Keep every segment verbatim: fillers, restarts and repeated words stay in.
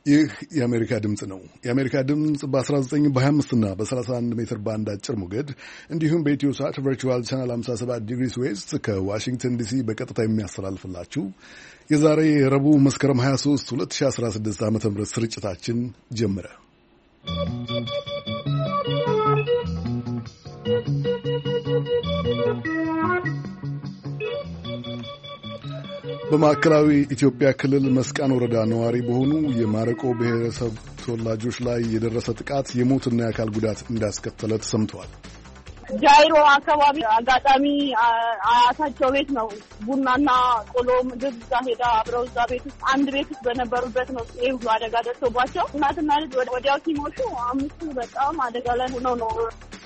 ይህ የአሜሪካ ድምፅ ነው። የአሜሪካ ድምፅ በ19 በ25 እና በ31 ሜትር ባንድ አጭር ሞገድ እንዲሁም በኢትዮ ሳት ቨርቹዋል ቻናል ሃምሳ ሰባት ዲግሪስ ዌስት ከዋሽንግተን ዲሲ በቀጥታ የሚያስተላልፍላችሁ የዛሬ ረቡዕ መስከረም ሃያ ሶስት ሁለት ሺህ አስራ ስድስት ዓ.ም ስርጭታችን ጀመረ። በማዕከላዊ ኢትዮጵያ ክልል መስቃን ወረዳ ነዋሪ በሆኑ የማረቆ ብሔረሰብ ተወላጆች ላይ የደረሰ ጥቃት የሞትና የአካል ጉዳት እንዳስከተለ ተሰምተዋል። ጃይሮ አካባቢ አጋጣሚ አያታቸው ቤት ነው ቡናና ቆሎ ምግብ እዛ ሄዳ አብረው እዛ ቤት ውስጥ አንድ ቤት ውስጥ በነበሩበት ነው ይሄ ሁሉ አደጋ ደርሶባቸው እናትና ልጅ ወዲያው ሲሞቱ አምስቱ በጣም አደጋ ላይ ሆነው ነው።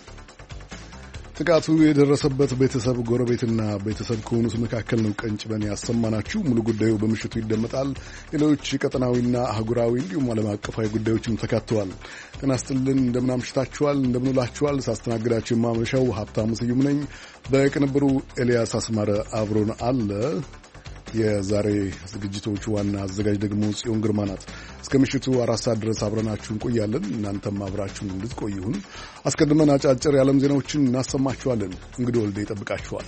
ጥቃቱ የደረሰበት ቤተሰብ ጎረቤትና ቤተሰብ ከሆኑት መካከል ነው ቀንጭበን ያሰማናችሁ። ሙሉ ጉዳዩ በምሽቱ ይደመጣል። ሌሎች ቀጠናዊና አህጉራዊ እንዲሁም ዓለም አቀፋዊ ጉዳዮችም ተካተዋል። ጤና ይስጥልን፣ እንደምን አምሽታችኋል፣ እንደምን ውላችኋል። ሳስተናግዳችሁ የማመሻው ሀብታሙ ስዩም ነኝ። በቅንብሩ ኤልያስ አስማረ አብሮን አለ። የዛሬ ዝግጅቶቹ ዋና አዘጋጅ ደግሞ ጽዮን ግርማ ናት። እስከ ምሽቱ አራት ሰዓት ድረስ አብረናችሁ እንቆያለን። እናንተም አብራችሁን እንድትቆዩን አስቀድመን አጫጭር የዓለም ዜናዎችን እናሰማችኋለን። እንግዲህ ወልዴ ይጠብቃችኋል።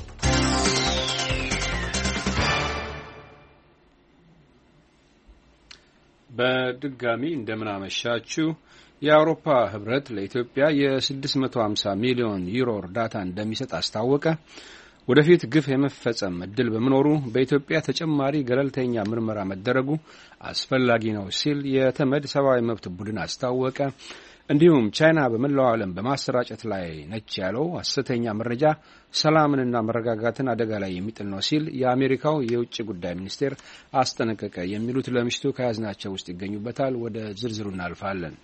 በድጋሚ እንደምናመሻችሁ። የአውሮፓ ህብረት ለኢትዮጵያ የ ስድስት መቶ ሃምሳ ሚሊዮን ዩሮ እርዳታ እንደሚሰጥ አስታወቀ። ወደፊት ግፍ የመፈጸም እድል በመኖሩ በኢትዮጵያ ተጨማሪ ገለልተኛ ምርመራ መደረጉ አስፈላጊ ነው ሲል የተመድ ሰብአዊ መብት ቡድን አስታወቀ። እንዲሁም ቻይና በመላው ዓለም በማሰራጨት ላይ ነች ያለው ሐሰተኛ መረጃ ሰላምንና መረጋጋትን አደጋ ላይ የሚጥል ነው ሲል የአሜሪካው የውጭ ጉዳይ ሚኒስቴር አስጠነቀቀ። የሚሉት ለምሽቱ ከያዝናቸው ውስጥ ይገኙበታል። ወደ ዝርዝሩ እናልፋለን።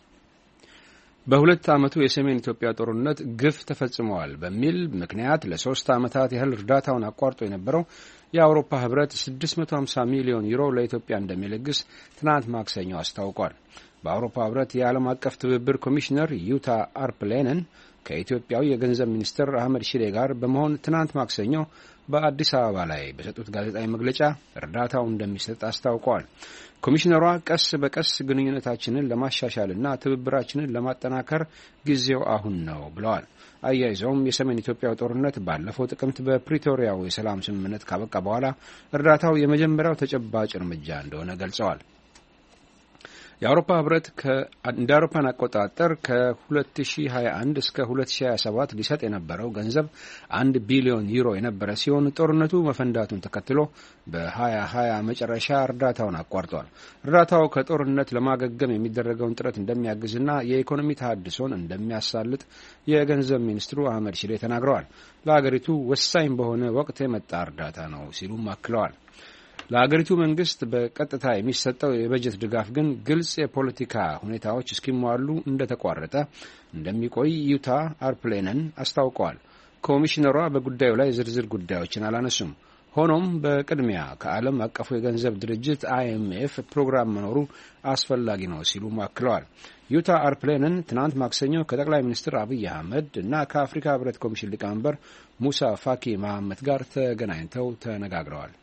በሁለት ዓመቱ የሰሜን ኢትዮጵያ ጦርነት ግፍ ተፈጽመዋል በሚል ምክንያት ለሶስት ዓመታት ያህል እርዳታውን አቋርጦ የነበረው የአውሮፓ ህብረት ስድስት መቶ ሃምሳ ሚሊዮን ዩሮ ለኢትዮጵያ እንደሚለግስ ትናንት ማክሰኞ አስታውቋል። በአውሮፓ ህብረት የዓለም አቀፍ ትብብር ኮሚሽነር ዩታ አርፕሌነን ከኢትዮጵያው የገንዘብ ሚኒስትር አህመድ ሺዴ ጋር በመሆን ትናንት ማክሰኞ በአዲስ አበባ ላይ በሰጡት ጋዜጣዊ መግለጫ እርዳታው እንደሚሰጥ አስታውቀዋል። ኮሚሽነሯ ቀስ በቀስ ግንኙነታችንን ለማሻሻልና ትብብራችንን ለማጠናከር ጊዜው አሁን ነው ብለዋል። አያይዘውም የሰሜን ኢትዮጵያው ጦርነት ባለፈው ጥቅምት በፕሪቶሪያው የሰላም ስምምነት ካበቃ በኋላ እርዳታው የመጀመሪያው ተጨባጭ እርምጃ እንደሆነ ገልጸዋል። የአውሮፓ ህብረት እንደ አውሮፓን አቆጣጠር ከ2021 እስከ ሁለት ሺህ ሃያ ሰባት ሊሰጥ የነበረው ገንዘብ አንድ ቢሊዮን ዩሮ የነበረ ሲሆን ጦርነቱ መፈንዳቱን ተከትሎ በ2020 መጨረሻ እርዳታውን አቋርጧል። እርዳታው ከጦርነት ለማገገም የሚደረገውን ጥረት እንደሚያግዝና የኢኮኖሚ ተሃድሶን እንደሚያሳልጥ የገንዘብ ሚኒስትሩ አህመድ ሺዴ ተናግረዋል። ለሀገሪቱ ወሳኝ በሆነ ወቅት የመጣ እርዳታ ነው ሲሉም አክለዋል። ለሀገሪቱ መንግስት በቀጥታ የሚሰጠው የበጀት ድጋፍ ግን ግልጽ የፖለቲካ ሁኔታዎች እስኪሟሉ እንደተቋረጠ እንደሚቆይ ዩታ አርፕሌነን አስታውቀዋል። ኮሚሽነሯ በጉዳዩ ላይ ዝርዝር ጉዳዮችን አላነሱም። ሆኖም በቅድሚያ ከዓለም አቀፉ የገንዘብ ድርጅት አይኤምኤፍ ፕሮግራም መኖሩ አስፈላጊ ነው ሲሉ አክለዋል። ዩታ አርፕሌነን ትናንት ማክሰኞ ከጠቅላይ ሚኒስትር አብይ አህመድ እና ከአፍሪካ ህብረት ኮሚሽን ሊቀመንበር ሙሳ ፋኪ መሐመድ ጋር ተገናኝተው ተነጋግረዋል።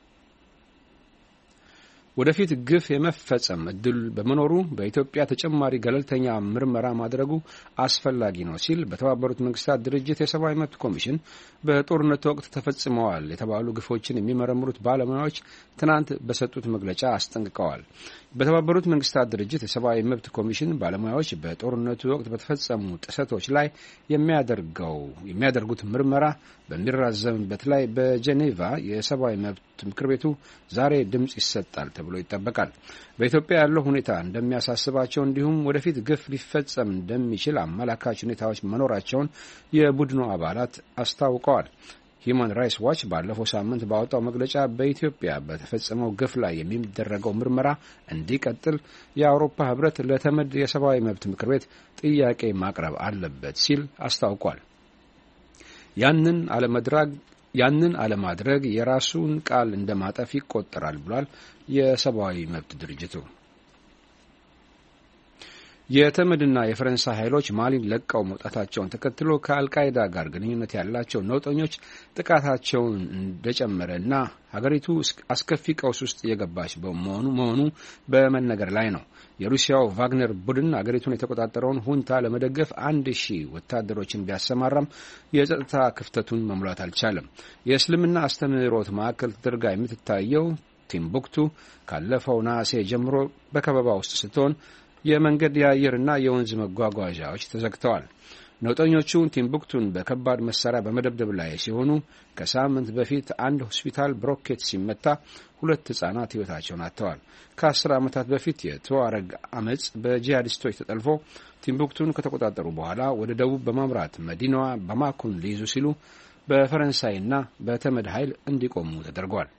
ወደፊት ግፍ የመፈጸም እድል በመኖሩ በኢትዮጵያ ተጨማሪ ገለልተኛ ምርመራ ማድረጉ አስፈላጊ ነው ሲል በተባበሩት መንግስታት ድርጅት የሰብአዊ መብት ኮሚሽን በጦርነቱ ወቅት ተፈጽመዋል የተባሉ ግፎችን የሚመረምሩት ባለሙያዎች ትናንት በሰጡት መግለጫ አስጠንቅቀዋል። በተባበሩት መንግስታት ድርጅት የሰብአዊ መብት ኮሚሽን ባለሙያዎች በጦርነቱ ወቅት በተፈጸሙ ጥሰቶች ላይ የሚያደርገው የሚያደርጉት ምርመራ በሚራዘምበት ላይ በጄኔቫ የሰብአዊ መብት ምክር ቤቱ ዛሬ ድምጽ ይሰጣል ተብሎ ይጠበቃል። በኢትዮጵያ ያለው ሁኔታ እንደሚያሳስባቸው እንዲሁም ወደፊት ግፍ ሊፈጸም እንደሚችል አመላካች ሁኔታዎች መኖራቸውን የቡድኑ አባላት አስታውቀዋል። ሂዩማን ራይትስ ዋች ባለፈው ሳምንት ባወጣው መግለጫ በኢትዮጵያ በተፈጸመው ግፍ ላይ የሚደረገው ምርመራ እንዲቀጥል የአውሮፓ ህብረት ለተመድ የሰብአዊ መብት ምክር ቤት ጥያቄ ማቅረብ አለበት ሲል አስታውቋል። ያንን አለመድረግ ያንን አለማድረግ የራሱን ቃል እንደማጠፍ ይቆጠራል ብሏል የሰብአዊ መብት ድርጅቱ። የተመድና የፈረንሳይ ኃይሎች ማሊን ለቀው መውጣታቸውን ተከትሎ ከአልቃይዳ ጋር ግንኙነት ያላቸው ነውጠኞች ጥቃታቸውን እንደጨመረና ሀገሪቱ አስከፊ ቀውስ ውስጥ የገባች በመሆኑ መሆኑ በመነገር ላይ ነው። የሩሲያው ቫግነር ቡድን ሀገሪቱን የተቆጣጠረውን ሁንታ ለመደገፍ አንድ ሺህ ወታደሮችን ቢያሰማራም የጸጥታ ክፍተቱን መሙላት አልቻለም። የእስልምና አስተምህሮት ማዕከል ተደርጋ የምትታየው ቲምቡክቱ ካለፈው ነሐሴ ጀምሮ በከበባ ውስጥ ስትሆን የመንገድ የአየርና የወንዝ መጓጓዣዎች ተዘግተዋል። ነውጠኞቹ ቲምቡክቱን በከባድ መሳሪያ በመደብደብ ላይ ሲሆኑ ከሳምንት በፊት አንድ ሆስፒታል በሮኬት ሲመታ ሁለት ሕፃናት ሕይወታቸውን አጥተዋል። ከአስር ዓመታት በፊት የተዋረግ አመፅ በጂሃዲስቶች ተጠልፎ ቲምቡክቱን ከተቆጣጠሩ በኋላ ወደ ደቡብ በማምራት መዲናዋ ባማኮን ሊይዙ ሲሉ በፈረንሳይና በተመድ ኃይል እንዲቆሙ ተደርጓል።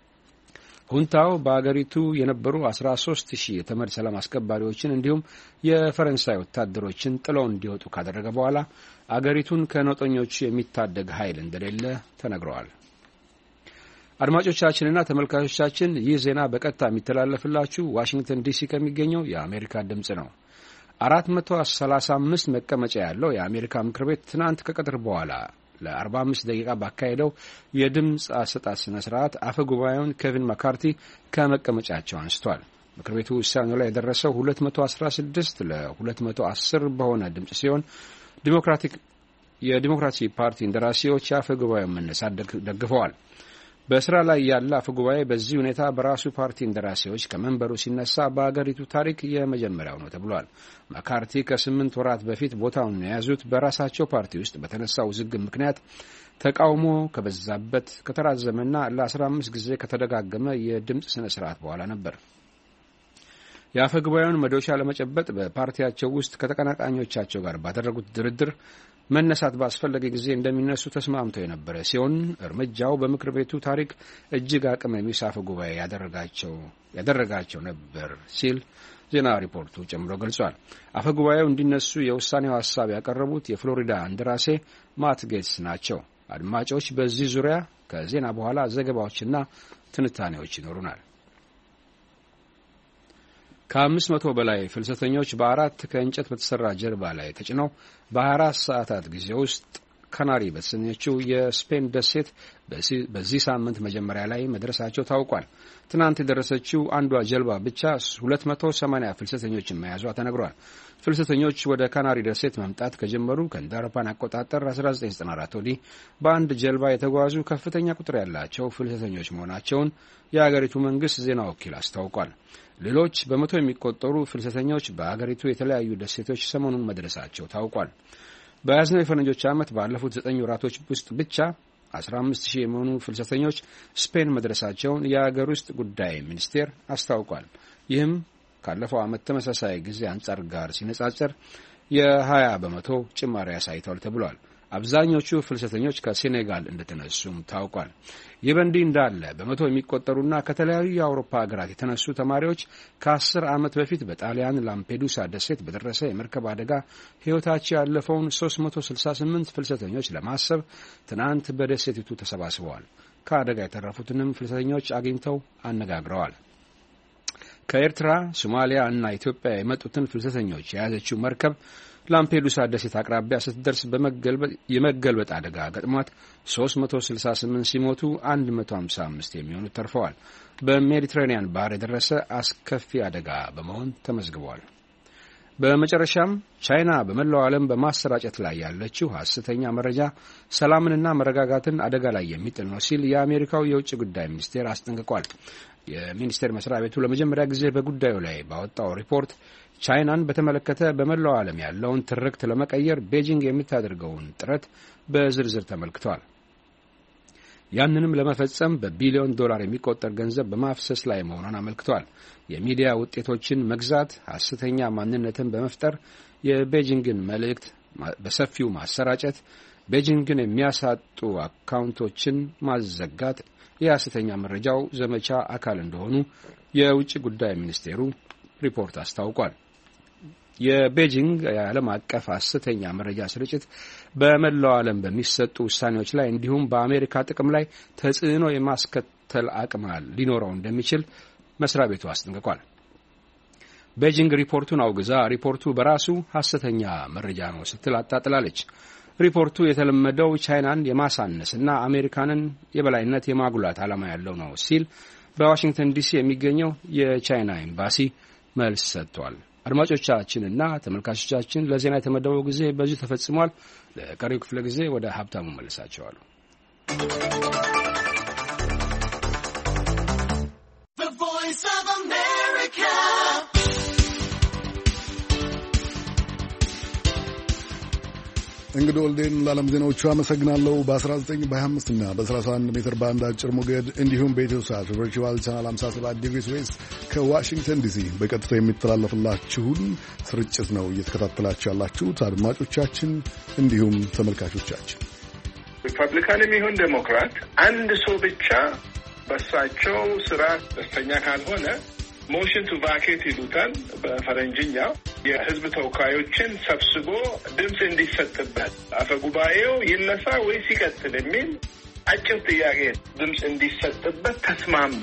ሁንታው በአገሪቱ የነበሩ አስራ ሶስት ሺህ የተመድ ሰላም አስከባሪዎችን እንዲሁም የፈረንሳይ ወታደሮችን ጥለው እንዲወጡ ካደረገ በኋላ አገሪቱን ከነውጠኞቹ የሚታደግ ኃይል እንደሌለ ተነግረዋል። አድማጮቻችንና ተመልካቾቻችን ይህ ዜና በቀጥታ የሚተላለፍላችሁ ዋሽንግተን ዲሲ ከሚገኘው የአሜሪካ ድምጽ ነው። አራት መቶ ሰላሳ አምስት መቀመጫ ያለው የአሜሪካ ምክር ቤት ትናንት ከቀትር በኋላ ለአርባ አምስት ደቂቃ ባካሄደው የድምፅ አሰጣጥ ስነ ስርዓት አፈ ጉባኤውን ኬቪን ማካርቲ ከመቀመጫቸው አንስቷል። ምክር ቤቱ ውሳኔው ላይ የደረሰው ሁለት መቶ አስራ ስድስት ለሁለት መቶ አስር በሆነ ድምጽ ሲሆን ዲሞክራቲክ የዲሞክራሲ ፓርቲ እንደራሴዎች የአፈ ጉባኤውን መነሳት ደግፈዋል። በስራ ላይ ያለ አፈ ጉባኤ በዚህ ሁኔታ በራሱ ፓርቲ እንደራሴዎች ከመንበሩ ሲነሳ በአገሪቱ ታሪክ የመጀመሪያው ነው ተብሏል። ማካርቲ ከስምንት ወራት በፊት ቦታውን የያዙት በራሳቸው ፓርቲ ውስጥ በተነሳው ውዝግብ ምክንያት ተቃውሞ ከበዛበት ከተራዘመና ለአስራ አምስት ጊዜ ከተደጋገመ የድምፅ ስነ ስርዓት በኋላ ነበር። የአፈ ጉባኤውን መዶሻ ለመጨበጥ በፓርቲያቸው ውስጥ ከተቀናቃኞቻቸው ጋር ባደረጉት ድርድር መነሳት ባስፈለገ ጊዜ እንደሚነሱ ተስማምተው የነበረ ሲሆን እርምጃው በምክር ቤቱ ታሪክ እጅግ አቅም የሚስ አፈ ጉባኤ ያደረጋቸው ያደረጋቸው ነበር ሲል ዜና ሪፖርቱ ጨምሮ ገልጿል። አፈ ጉባኤው እንዲነሱ የውሳኔው ሀሳብ ያቀረቡት የፍሎሪዳ እንደራሴ ማት ጌትስ ናቸው። አድማጮች፣ በዚህ ዙሪያ ከዜና በኋላ ዘገባዎችና ትንታኔዎች ይኖሩናል። ከአምስት መቶ በላይ ፍልሰተኞች በአራት ከእንጨት በተሰራ ጀልባ ላይ ተጭነው በሀያ አራት ሰዓታት ጊዜ ውስጥ ካናሪ በተሰኘችው የስፔን ደሴት በዚህ ሳምንት መጀመሪያ ላይ መድረሳቸው ታውቋል። ትናንት የደረሰችው አንዷ ጀልባ ብቻ ሁለት መቶ ሰማንያ ፍልሰተኞችን መያዟ ተነግሯል። ፍልሰተኞች ወደ ካናሪ ደሴት መምጣት ከጀመሩ ከእንደ አውሮፓውያን አቆጣጠር አስራ ዘጠኝ ዘጠና አራት ወዲህ በአንድ ጀልባ የተጓዙ ከፍተኛ ቁጥር ያላቸው ፍልሰተኞች መሆናቸውን የአገሪቱ መንግስት ዜና ወኪል አስታውቋል። ሌሎች በመቶ የሚቆጠሩ ፍልሰተኞች በአገሪቱ የተለያዩ ደሴቶች ሰሞኑን መድረሳቸው ታውቋል። በያዝነው የፈረንጆች ዓመት ባለፉት ዘጠኝ ወራቶች ውስጥ ብቻ አስራ አምስት ሺህ የሚሆኑ ፍልሰተኞች ስፔን መድረሳቸውን የአገር ውስጥ ጉዳይ ሚኒስቴር አስታውቋል። ይህም ካለፈው ዓመት ተመሳሳይ ጊዜ አንጻር ጋር ሲነጻጸር የሀያ በመቶ ጭማሪ አሳይቷል ተብሏል። አብዛኞቹ ፍልሰተኞች ከሴኔጋል እንደተነሱም ታውቋል። ይህ በእንዲህ እንዳለ በመቶ የሚቆጠሩና ከተለያዩ የአውሮፓ ሀገራት የተነሱ ተማሪዎች ከአስር ዓመት በፊት በጣሊያን ላምፔዱሳ ደሴት በደረሰ የመርከብ አደጋ ሕይወታቸው ያለፈውን ሶስት መቶ ስልሳ ስምንት ፍልሰተኞች ለማሰብ ትናንት በደሴቲቱ ተሰባስበዋል። ከአደጋ የተረፉትንም ፍልሰተኞች አግኝተው አነጋግረዋል። ከኤርትራ፣ ሶማሊያ እና ኢትዮጵያ የመጡትን ፍልሰተኞች የያዘችው መርከብ ላምፔዱሳ ደሴት አቅራቢያ ስትደርስ የመገልበጥ አደጋ ገጥሟት ሶስት መቶ ስልሳ ስምንት ሲሞቱ አንድ መቶ ሀምሳ አምስት የሚሆኑት ተርፈዋል። በሜዲትራኒያን ባህር የደረሰ አስከፊ አደጋ በመሆን ተመዝግቧል። በመጨረሻም ቻይና በመላው ዓለም በማሰራጨት ላይ ያለችው ሐሰተኛ መረጃ ሰላምንና መረጋጋትን አደጋ ላይ የሚጥል ነው ሲል የአሜሪካው የውጭ ጉዳይ ሚኒስቴር አስጠንቅቋል። የሚኒስቴር መስሪያ ቤቱ ለመጀመሪያ ጊዜ በጉዳዩ ላይ ባወጣው ሪፖርት ቻይናን በተመለከተ በመላው ዓለም ያለውን ትርክት ለመቀየር ቤጂንግ የምታደርገውን ጥረት በዝርዝር ተመልክቷል። ያንንም ለመፈጸም በቢሊዮን ዶላር የሚቆጠር ገንዘብ በማፍሰስ ላይ መሆኗን አመልክቷል። የሚዲያ ውጤቶችን መግዛት፣ ሐሰተኛ ማንነትን በመፍጠር የቤጂንግን መልእክት በሰፊው ማሰራጨት፣ ቤጂንግን የሚያሳጡ አካውንቶችን ማዘጋት የሐሰተኛ መረጃው ዘመቻ አካል እንደሆኑ የውጭ ጉዳይ ሚኒስቴሩ ሪፖርት አስታውቋል። የቤጂንግ የዓለም አቀፍ ሐሰተኛ መረጃ ስርጭት በመላው ዓለም በሚሰጡ ውሳኔዎች ላይ እንዲሁም በአሜሪካ ጥቅም ላይ ተጽዕኖ የማስከተል አቅም ሊኖረው እንደሚችል መስሪያ ቤቱ አስጠንቅቋል። ቤጂንግ ሪፖርቱን አውግዛ ሪፖርቱ በራሱ ሐሰተኛ መረጃ ነው ስትል አጣጥላለች። ሪፖርቱ የተለመደው ቻይናን የማሳነስና አሜሪካንን የበላይነት የማጉላት ዓላማ ያለው ነው ሲል በዋሽንግተን ዲሲ የሚገኘው የቻይና ኤምባሲ መልስ ሰጥቷል። አድማጮቻችንና ተመልካቾቻችን ለዜና የተመደበው ጊዜ በዚሁ ተፈጽሟል። ለቀሪው ክፍለ ጊዜ ወደ ሀብታሙ መልሳቸዋለሁ። እንግዲህ ወልዴን ለዓለም ዜናዎቹ አመሰግናለሁ። በ19 በ25 እና በ31 ሜትር ባንድ አጭር ሞገድ እንዲሁም በኢትዮ ሳት ቨርቹዋል ቻናል ሃምሳ ሰባት ዲግሪ ዌስት ከዋሽንግተን ዲሲ በቀጥታ የሚተላለፍላችሁን ስርጭት ነው እየተከታተላችሁ ያላችሁት አድማጮቻችን እንዲሁም ተመልካቾቻችን። ሪፐብሊካንም ይሁን ዴሞክራት አንድ ሰው ብቻ በሳቸው ስራ ደስተኛ ካልሆነ ሞሽን ቱ ቫኬት ይሉታል በፈረንጅኛው። የህዝብ ተወካዮችን ሰብስቦ ድምፅ እንዲሰጥበት አፈጉባኤው ይነሳ ወይስ ይቀጥል የሚል አጭር ጥያቄ ድምፅ እንዲሰጥበት ተስማማ።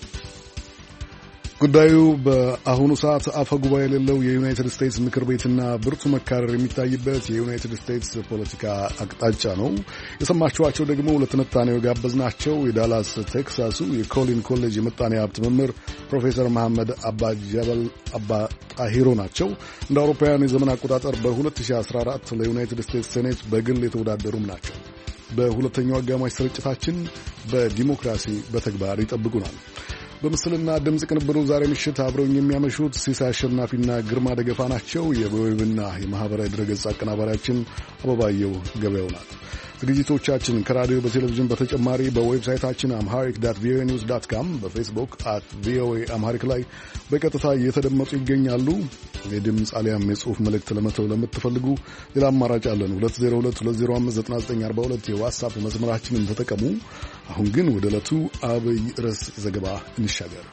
ጉዳዩ በአሁኑ ሰዓት አፈ ጉባኤ የሌለው የዩናይትድ ስቴትስ ምክር ቤትና ብርቱ መካረር የሚታይበት የዩናይትድ ስቴትስ ፖለቲካ አቅጣጫ ነው። የሰማችኋቸው ደግሞ ለትንታኔው ጋበዝናቸው የዳላስ ቴክሳሱ የኮሊን ኮሌጅ የምጣኔ ሀብት መምህር ፕሮፌሰር መሐመድ አባ ጀበል አባ ጣሂሮ ናቸው። እንደ አውሮፓውያኑ የዘመን አቆጣጠር በ2014 ለዩናይትድ ስቴትስ ሴኔት በግል የተወዳደሩም ናቸው። በሁለተኛው አጋማሽ ስርጭታችን በዲሞክራሲ በተግባር ይጠብቁናል። በምስልና ድምፅ ቅንብሩ ዛሬ ምሽት አብረውኝ የሚያመሹት ሲሳይ አሸናፊና ግርማ ደገፋ ናቸው። የዌብና የማህበራዊ ድረገጽ አቀናባሪያችን አበባየው ገበያው ናት። ዝግጅቶቻችን ከራዲዮ በቴሌቪዥን በተጨማሪ በዌብሳይታችን አምሃሪክ ዳት ቪኦኤ ኒውስ ዳት ካም በፌስቡክ አት ቪኦኤ አምሃሪክ ላይ በቀጥታ እየተደመጡ ይገኛሉ። የድምፅ አሊያም የጽሑፍ መልእክት ለመተው ለምትፈልጉ ሌላ አማራጭ አለን። ሁለት ዜሮ ሁለት ሁለት ዜሮ አምስት ዘጠና ዘጠኝ አርባ ሁለት የዋትስአፕ መስመራችንን ተጠቀሙ። አሁን ግን ወደ ዕለቱ አብይ ርዕስ ዘገባ እንሻገር።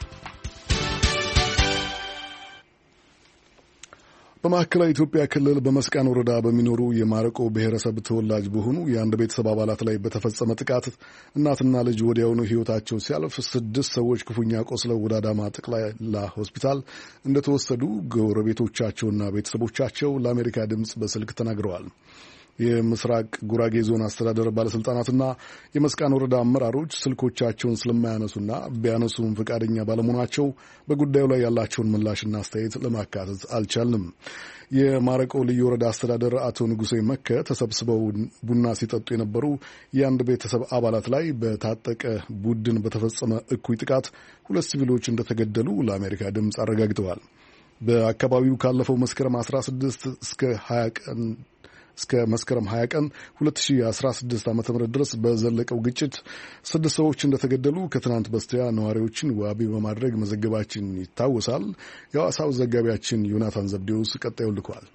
በማዕከላዊ ኢትዮጵያ ክልል በመስቃን ወረዳ በሚኖሩ የማረቆ ብሔረሰብ ተወላጅ በሆኑ የአንድ ቤተሰብ አባላት ላይ በተፈጸመ ጥቃት እናትና ልጅ ወዲያውኑ ሕይወታቸው ሲያልፍ ስድስት ሰዎች ክፉኛ ቆስለው ወደ አዳማ ጠቅላላ ሆስፒታል እንደተወሰዱ ጎረቤቶቻቸውና ቤተሰቦቻቸው ለአሜሪካ ድምፅ በስልክ ተናግረዋል። የምስራቅ ጉራጌ ዞን አስተዳደር ባለስልጣናትና የመስቃን ወረዳ አመራሮች ስልኮቻቸውን ስለማያነሱና ቢያነሱም ፈቃደኛ ባለመሆናቸው በጉዳዩ ላይ ያላቸውን ምላሽና አስተያየት ለማካተት አልቻልንም። የማረቆ ልዩ ወረዳ አስተዳደር አቶ ንጉሴ መከ ተሰብስበው ቡና ሲጠጡ የነበሩ የአንድ ቤተሰብ አባላት ላይ በታጠቀ ቡድን በተፈጸመ እኩይ ጥቃት ሁለት ሲቪሎች እንደተገደሉ ለአሜሪካ ድምፅ አረጋግጠዋል። በአካባቢው ካለፈው መስከረም አስራ ስድስት እስከ ሀያ ቀን እስከ መስከረም ሀያ ቀን ሁለት ሺህ አስራ ስድስት ዓ.ም ድረስ በዘለቀው ግጭት ስድስት ሰዎች እንደተገደሉ ከትናንት በስቲያ ነዋሪዎችን ዋቢ በማድረግ መዘገባችን ይታወሳል። የሐዋሳው ዘጋቢያችን ዮናታን ዘብዴውስ ቀጣዩ ልኳል።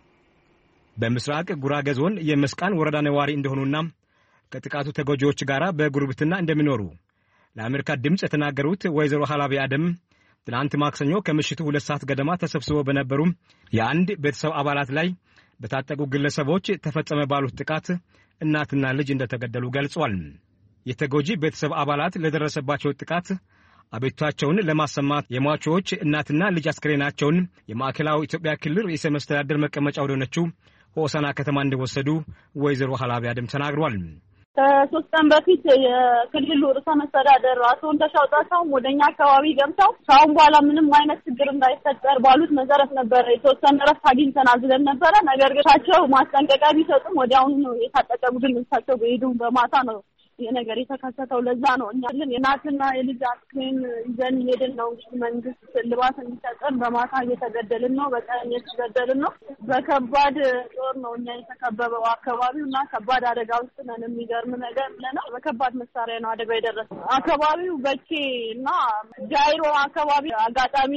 በምስራቅ ጉራጌ ዞን የመስቃን ወረዳ ነዋሪ እንደሆኑና ከጥቃቱ ተጎጂዎች ጋር በጉርብትና እንደሚኖሩ ለአሜሪካ ድምፅ የተናገሩት ወይዘሮ ሐላቢ አደም ትናንት ማክሰኞ ከምሽቱ ሁለት ሰዓት ገደማ ተሰብስበው በነበሩ የአንድ ቤተሰብ አባላት ላይ በታጠቁ ግለሰቦች ተፈጸመ ባሉት ጥቃት እናትና ልጅ እንደተገደሉ ገልጿል። የተጎጂ ቤተሰብ አባላት ለደረሰባቸው ጥቃት አቤቱታቸውን ለማሰማት የሟቾች እናትና ልጅ አስክሬናቸውን የማዕከላዊ ኢትዮጵያ ክልል ርዕሰ መስተዳድር መቀመጫ ወደሆነችው ሆሳና ከተማ እንደወሰዱ ወይዘሮ ሐላቢ አደም ተናግሯል። ከሶስት ቀን በፊት የክልሉ ርዕሰ መስተዳድር አቶ እንደሻው ጣሰውም ወደኛ አካባቢ ገብተው ካሁን በኋላ ምንም አይነት ችግር እንዳይፈጠር ባሉት መሰረት ነበረ የተወሰነ ረፍት አግኝተናል ብለን ነበረ። ነገር ግን እሳቸው ማስጠንቀቂያ ቢሰጡም ወዲያውኑ ነው የታጠቀ ቡድን እሳቸው በሄዱ በማታ ነው ይሄ ነገር የተከሰተው። ለዛ ነው እኛ ግን የናትና የልጅ አስክሬን ይዘን ሄድን ነው መንግስት ልባት እንዲሰጠን በማታ እየተገደልን ነው፣ በቀን እየተገደልን ነው። በከባድ ጦር ነው እኛ የተከበበው አካባቢውና ከባድ አደጋ ውስጥ ነን። የሚገርም ነገር ነው። በከባድ መሳሪያ ነው አደጋ የደረሰው። አካባቢው በቼ እና ጃይሮ አካባቢ አጋጣሚ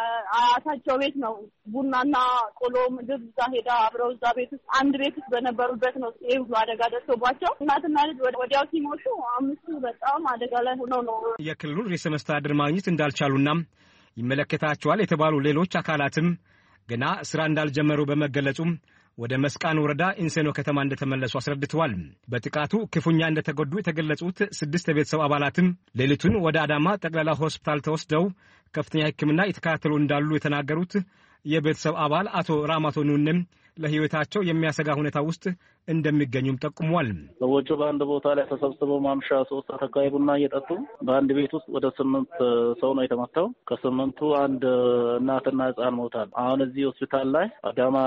አያታቸው ቤት ነው ቡናና ቆሎ ምግብ እዛ ሄዳ አብረው እዛ ቤት ውስጥ አንድ ቤት ውስጥ በነበሩበት ነው ይሄ ሁሉ አደጋ ደርሶባቸው እናትና ልጅ ወዲያው ሲሞቱ አምስቱ በጣም አደጋ ላይ ሆነው ነው። የክልሉ ርዕሰ መስተዳድር ማግኘት እንዳልቻሉና ይመለከታቸዋል የተባሉ ሌሎች አካላትም ገና ስራ እንዳልጀመሩ በመገለጹ ወደ መስቃን ወረዳ ኢንሴኖ ከተማ እንደተመለሱ አስረድተዋል። በጥቃቱ ክፉኛ እንደተጎዱ የተገለጹት ስድስት የቤተሰብ አባላትም ሌሊቱን ወደ አዳማ ጠቅላላ ሆስፒታል ተወስደው ከፍተኛ ሕክምና የተከታተሉ እንዳሉ የተናገሩት የቤተሰብ አባል አቶ ራማቶ ኑንም ለህይወታቸው የሚያሰጋ ሁኔታ ውስጥ እንደሚገኙም ጠቁሟል። ሰዎቹ በአንድ ቦታ ላይ ተሰብስበው ማምሻ ሶስት ተካይ ቡና እየጠጡ በአንድ ቤት ውስጥ ወደ ስምንት ሰው ነው የተመታው። ከስምንቱ አንድ እናትና ህጻን ሞታል። አሁን እዚህ ሆስፒታል ላይ አዳማ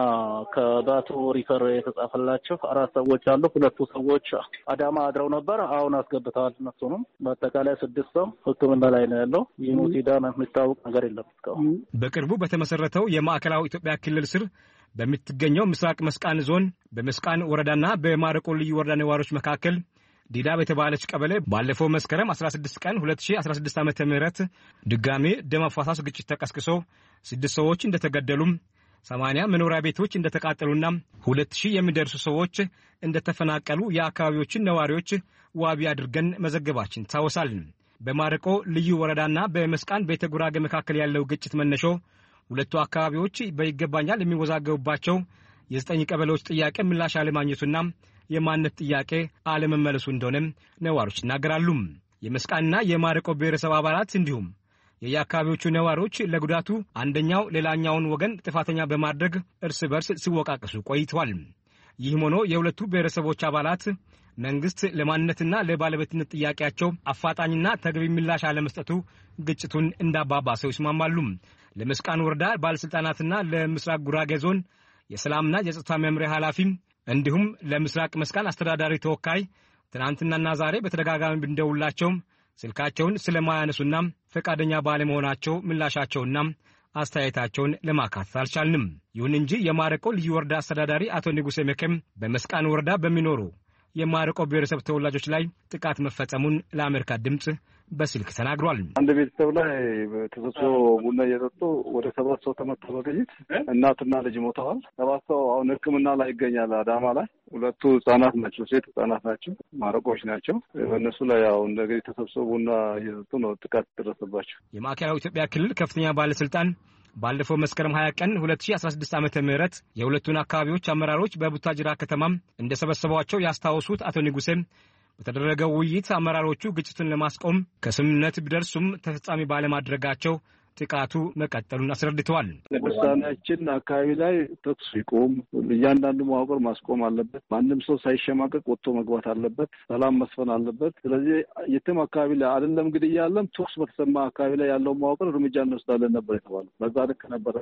ከባቱ ሪፈር የተጻፈላቸው አራት ሰዎች አሉ። ሁለቱ ሰዎች አዳማ አድረው ነበር፣ አሁን አስገብተዋል። እነሱንም በአጠቃላይ ስድስት ሰው ሕክምና ላይ ነው ያለው። የሞት ዳና የሚታወቅ ነገር የለም እስካሁን። በቅርቡ በተመሰረተው የማዕከላዊ ኢትዮጵያ ክልል ስር በምትገኘው ምስራቅ መስቃን ዞን በመስቃን ወረዳና በማረቆ ልዩ ወረዳ ነዋሪዎች መካከል ዲዳ በተባለች ቀበሌ ባለፈው መስከረም አስራ ስድስት ቀን ሁለት ሺህ አስራ ስድስት ዓመተ ምህረት ድጋሜ ደም አፋሳሽ ግጭት ተቀስቅሶ ስድስት ሰዎች እንደተገደሉ ሰማንያ መኖሪያ ቤቶች እንደተቃጠሉና ሁለት ሺህ የሚደርሱ ሰዎች እንደተፈናቀሉ የአካባቢዎችን ነዋሪዎች ዋቢ አድርገን መዘገባችን ታወሳል። በማረቆ ልዩ ወረዳና በመስቃን ቤተ ጉራጌ መካከል ያለው ግጭት መነሾ ሁለቱ አካባቢዎች በይገባኛል የሚወዛገቡባቸው የዘጠኝ ቀበሌዎች ጥያቄ ምላሽ አለማግኘቱና የማንነት ጥያቄ አለመመለሱ እንደሆነም ነዋሪዎች ይናገራሉ። የመስቃንና የማረቆ ብሔረሰብ አባላት እንዲሁም የየአካባቢዎቹ ነዋሪዎች ለጉዳቱ አንደኛው ሌላኛውን ወገን ጥፋተኛ በማድረግ እርስ በርስ ሲወቃቀሱ ቆይተዋል። ይህም ሆኖ የሁለቱ ብሔረሰቦች አባላት መንግስት ለማንነትና ለባለቤትነት ጥያቄያቸው አፋጣኝና ተገቢ ምላሽ አለመስጠቱ ግጭቱን እንዳባባሰው ይስማማሉ። ለመስቃን ወረዳ ባለስልጣናትና ለምስራቅ ጉራጌ ዞን የሰላምና የጸጥታ መምሪያ ኃላፊ እንዲሁም ለምስራቅ መስቃን አስተዳዳሪ ተወካይ ትናንትናና ዛሬ በተደጋጋሚ ብንደውላቸው ስልካቸውን ስለማያነሱና ፈቃደኛ ባለመሆናቸው ምላሻቸውና አስተያየታቸውን ለማካተት አልቻልንም። ይሁን እንጂ የማረቆ ልዩ ወረዳ አስተዳዳሪ አቶ ንጉሴ መከም በመስቃን ወረዳ በሚኖሩ የማረቆ ብሔረሰብ ተወላጆች ላይ ጥቃት መፈጸሙን ለአሜሪካ ድምጽ በስልክ ተናግሯል። አንድ ቤተሰብ ላይ ተሰብስቦ ቡና እየጠጡ ወደ ሰባት ሰው ተመታ በጥይት እናትና ልጅ ሞተዋል። ሰባት ሰው አሁን ሕክምና ላይ ይገኛል አዳማ ላይ። ሁለቱ ህጻናት ናቸው፣ ሴት ህጻናት ናቸው፣ ማረቆች ናቸው። በእነሱ ላይ ያው እንደዚህ ተሰብስቦ ቡና እየጠጡ ነው ጥቃት ደረሰባቸው። የማዕከላዊ ኢትዮጵያ ክልል ከፍተኛ ባለስልጣን ባለፈው መስከረም ሀያ ቀን ሁለት ሺህ አስራ ስድስት ዓመተ ምህረት የሁለቱን አካባቢዎች አመራሮች በቡታጅራ ከተማም እንደሰበሰቧቸው ያስታወሱት አቶ ንጉሴ በተደረገው ውይይት አመራሮቹ ግጭቱን ለማስቆም ከስምምነት ቢደርሱም ተፈጻሚ ባለማድረጋቸው ጥቃቱ መቀጠሉን አስረድተዋል። ውሳኔያችን አካባቢ ላይ ተኩስ ይቆም፣ እያንዳንዱ መዋቅር ማስቆም አለበት፣ ማንም ሰው ሳይሸማቀቅ ወጥቶ መግባት አለበት፣ ሰላም መስፈን አለበት። ስለዚህ የትም አካባቢ ላይ አይደለም እንግዲህ ያለም ተኩስ በተሰማ አካባቢ ላይ ያለው መዋቅር እርምጃ እንወስዳለን ነበር የተባለው። በዛ ልክ ነበር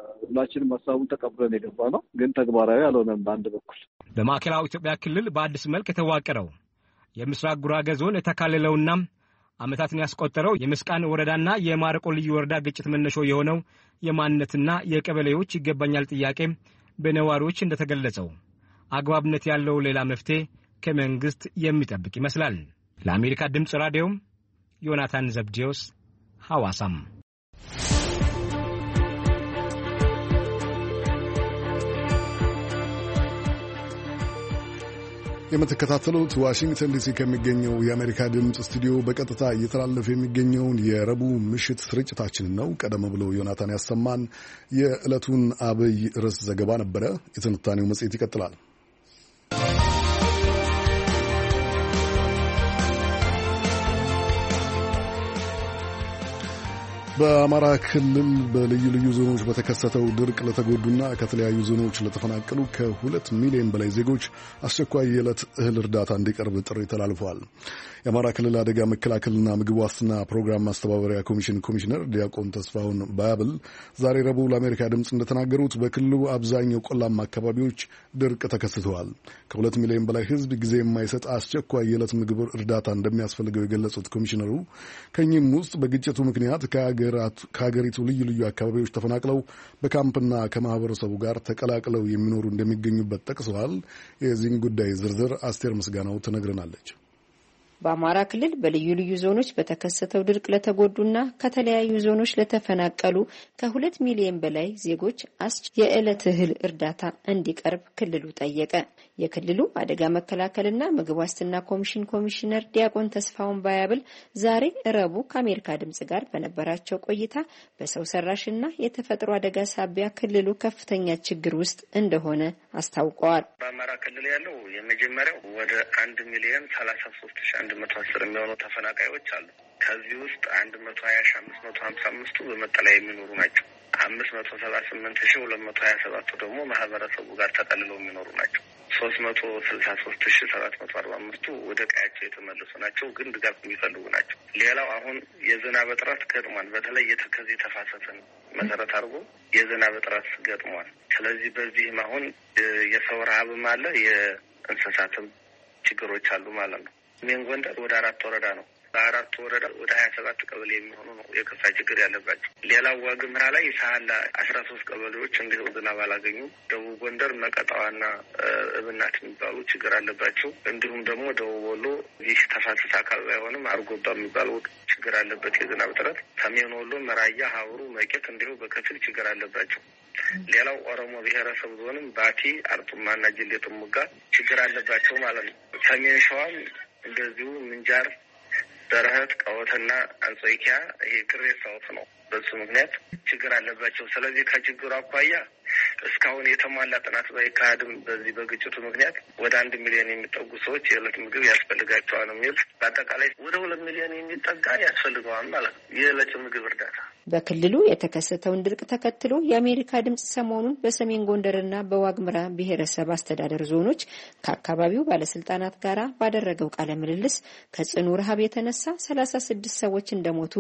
ሁላችንም ሀሳቡን ተቀብለን የገባ ነው። ግን ተግባራዊ አልሆነም። በአንድ በኩል በማዕከላዊ ኢትዮጵያ ክልል በአዲስ መልክ የተዋቀረው የምስራቅ ጉራጌ ዞን የተካለለውና ዓመታትን ያስቆጠረው የመስቃን ወረዳና የማረቆ ልዩ ወረዳ ግጭት መነሾ የሆነው የማንነትና የቀበሌዎች ይገባኛል ጥያቄ በነዋሪዎች እንደተገለጸው አግባብነት ያለው ሌላ መፍትሄ ከመንግስት የሚጠብቅ ይመስላል። ለአሜሪካ ድምፅ ራዲዮ ዮናታን ዘብዲዮስ ሐዋሳም። የምትከታተሉት ዋሽንግተን ዲሲ ከሚገኘው የአሜሪካ ድምፅ ስቱዲዮ በቀጥታ እየተላለፈ የሚገኘውን የረቡዕ ምሽት ስርጭታችንን ነው። ቀደም ብሎ ዮናታን ያሰማን የዕለቱን አብይ ርዕስ ዘገባ ነበረ። የትንታኔው መጽሔት ይቀጥላል። በአማራ ክልል በልዩ ልዩ ዞኖች በተከሰተው ድርቅ ለተጎዱና ከተለያዩ ዞኖች ለተፈናቀሉ ከሁለት ሚሊዮን በላይ ዜጎች አስቸኳይ የዕለት እህል እርዳታ እንዲቀርብ ጥሪ ተላልፈዋል። የአማራ ክልል አደጋ መከላከልና ምግብ ዋስትና ፕሮግራም ማስተባበሪያ ኮሚሽን ኮሚሽነር ዲያቆን ተስፋሁን ባያብል ዛሬ ረቡዕ ለአሜሪካ ድምፅ እንደተናገሩት በክልሉ አብዛኛው ቆላማ አካባቢዎች ድርቅ ተከስተዋል። ከሁለት ሚሊዮን በላይ ሕዝብ ጊዜ የማይሰጥ አስቸኳይ የዕለት ምግብ እርዳታ እንደሚያስፈልገው የገለጹት ኮሚሽነሩ ከኚህም ውስጥ በግጭቱ ምክንያት ከሀገሪቱ ልዩ ልዩ አካባቢዎች ተፈናቅለው በካምፕና ከማህበረሰቡ ጋር ተቀላቅለው የሚኖሩ እንደሚገኙበት ጠቅሰዋል። የዚህን ጉዳይ ዝርዝር አስቴር ምስጋናው ትነግረናለች። በአማራ ክልል በልዩ ልዩ ዞኖች በተከሰተው ድርቅ ለተጎዱና ከተለያዩ ዞኖች ለተፈናቀሉ ከሁለት ሚሊዮን በላይ ዜጎች የዕለት እህል እርዳታ እንዲቀርብ ክልሉ ጠየቀ። የክልሉ አደጋ መከላከልና ምግብ ዋስትና ኮሚሽን ኮሚሽነር ዲያቆን ተስፋሁን ባያብል ዛሬ ረቡዕ ከአሜሪካ ድምጽ ጋር በነበራቸው ቆይታ በሰው ሰራሽና የተፈጥሮ አደጋ ሳቢያ ክልሉ ከፍተኛ ችግር ውስጥ እንደሆነ አስታውቀዋል። በአማራ ክልል ያለው የመጀመሪያው ወደ አንድ ሚሊዮን ሰላሳ ሶስት ሺህ አንድ መቶ አስር የሚሆኑ ተፈናቃዮች አሉ። ከዚህ ውስጥ አንድ መቶ ሀያ ሺህ አምስት መቶ ሀምሳ አምስቱ በመጠለያ የሚኖሩ ናቸው። አምስት መቶ ሰባ ስምንት ሺህ ሁለት መቶ ሀያ ሰባት ደግሞ ማህበረሰቡ ጋር ተጠልለው የሚኖሩ ናቸው። ሶስት መቶ ስልሳ ሶስት ሺህ ሰባት መቶ አርባ አምስቱ ወደ ቀያቸው የተመለሱ ናቸው፣ ግን ድጋፍ የሚፈልጉ ናቸው። ሌላው አሁን የዝናብ እጥረት ገጥሟል። በተለይ የተከዜ ተፋሰስን መሰረት አድርጎ የዝናብ እጥረት ገጥሟል። ስለዚህ በዚህም አሁን የሰው ረሀብም አለ፣ የእንስሳትም ችግሮች አሉ ማለት ነው። ሰሜን ጎንደር ወደ አራት ወረዳ ነው። በአራት ወረዳ ወደ ሀያ ሰባት ቀበሌ የሚሆኑ ነው የከፋ ችግር ያለባቸው። ሌላው ዋግምራ ላይ ሳህላ አስራ ሶስት ቀበሌዎች እንዲሁ ዝናብ አላገኙም። ደቡብ ጎንደር መቀጣዋና እብናት የሚባሉ ችግር አለባቸው። እንዲሁም ደግሞ ደቡብ ወሎ ይህ ተፋሰስ አካል ባይሆንም አርጎባ የሚባለው ችግር አለበት የዝናብ እጥረት። ሰሜን ወሎ መራያ፣ ሀብሩ፣ መቄት እንዲሁ በከፊል ችግር አለባቸው። ሌላው ኦሮሞ ብሔረሰብ ዞንም ባቲ፣ አርጡማና ጅሌ ጥሙጋ ችግር አለባቸው ማለት ነው። ሰሜን ሸዋም እንደዚሁ ምንጃር፣ ደረህት፣ ቀወትና አንጾኪያ ይሄ ግሬስ ሳውት ነው። በሱ ምክንያት ችግር አለባቸው። ስለዚህ ከችግሩ አኳያ እስካሁን የተሟላ ጥናት ባይካሄድም በዚህ በግጭቱ ምክንያት ወደ አንድ ሚሊዮን የሚጠጉ ሰዎች የዕለት ምግብ ያስፈልጋቸዋል የሚል በአጠቃላይ ወደ ሁለት ሚሊዮን የሚጠጋ ያስፈልገዋል ማለት ነው የዕለት ምግብ እርዳታ። በክልሉ የተከሰተውን ድርቅ ተከትሎ የአሜሪካ ድምጽ ሰሞኑን በሰሜን ጎንደርና በዋግምራ ብሔረሰብ አስተዳደር ዞኖች ከአካባቢው ባለስልጣናት ጋር ባደረገው ቃለ ምልልስ ከጽኑ ረሃብ የተነሳ ሰላሳ ስድስት ሰዎች እንደሞቱ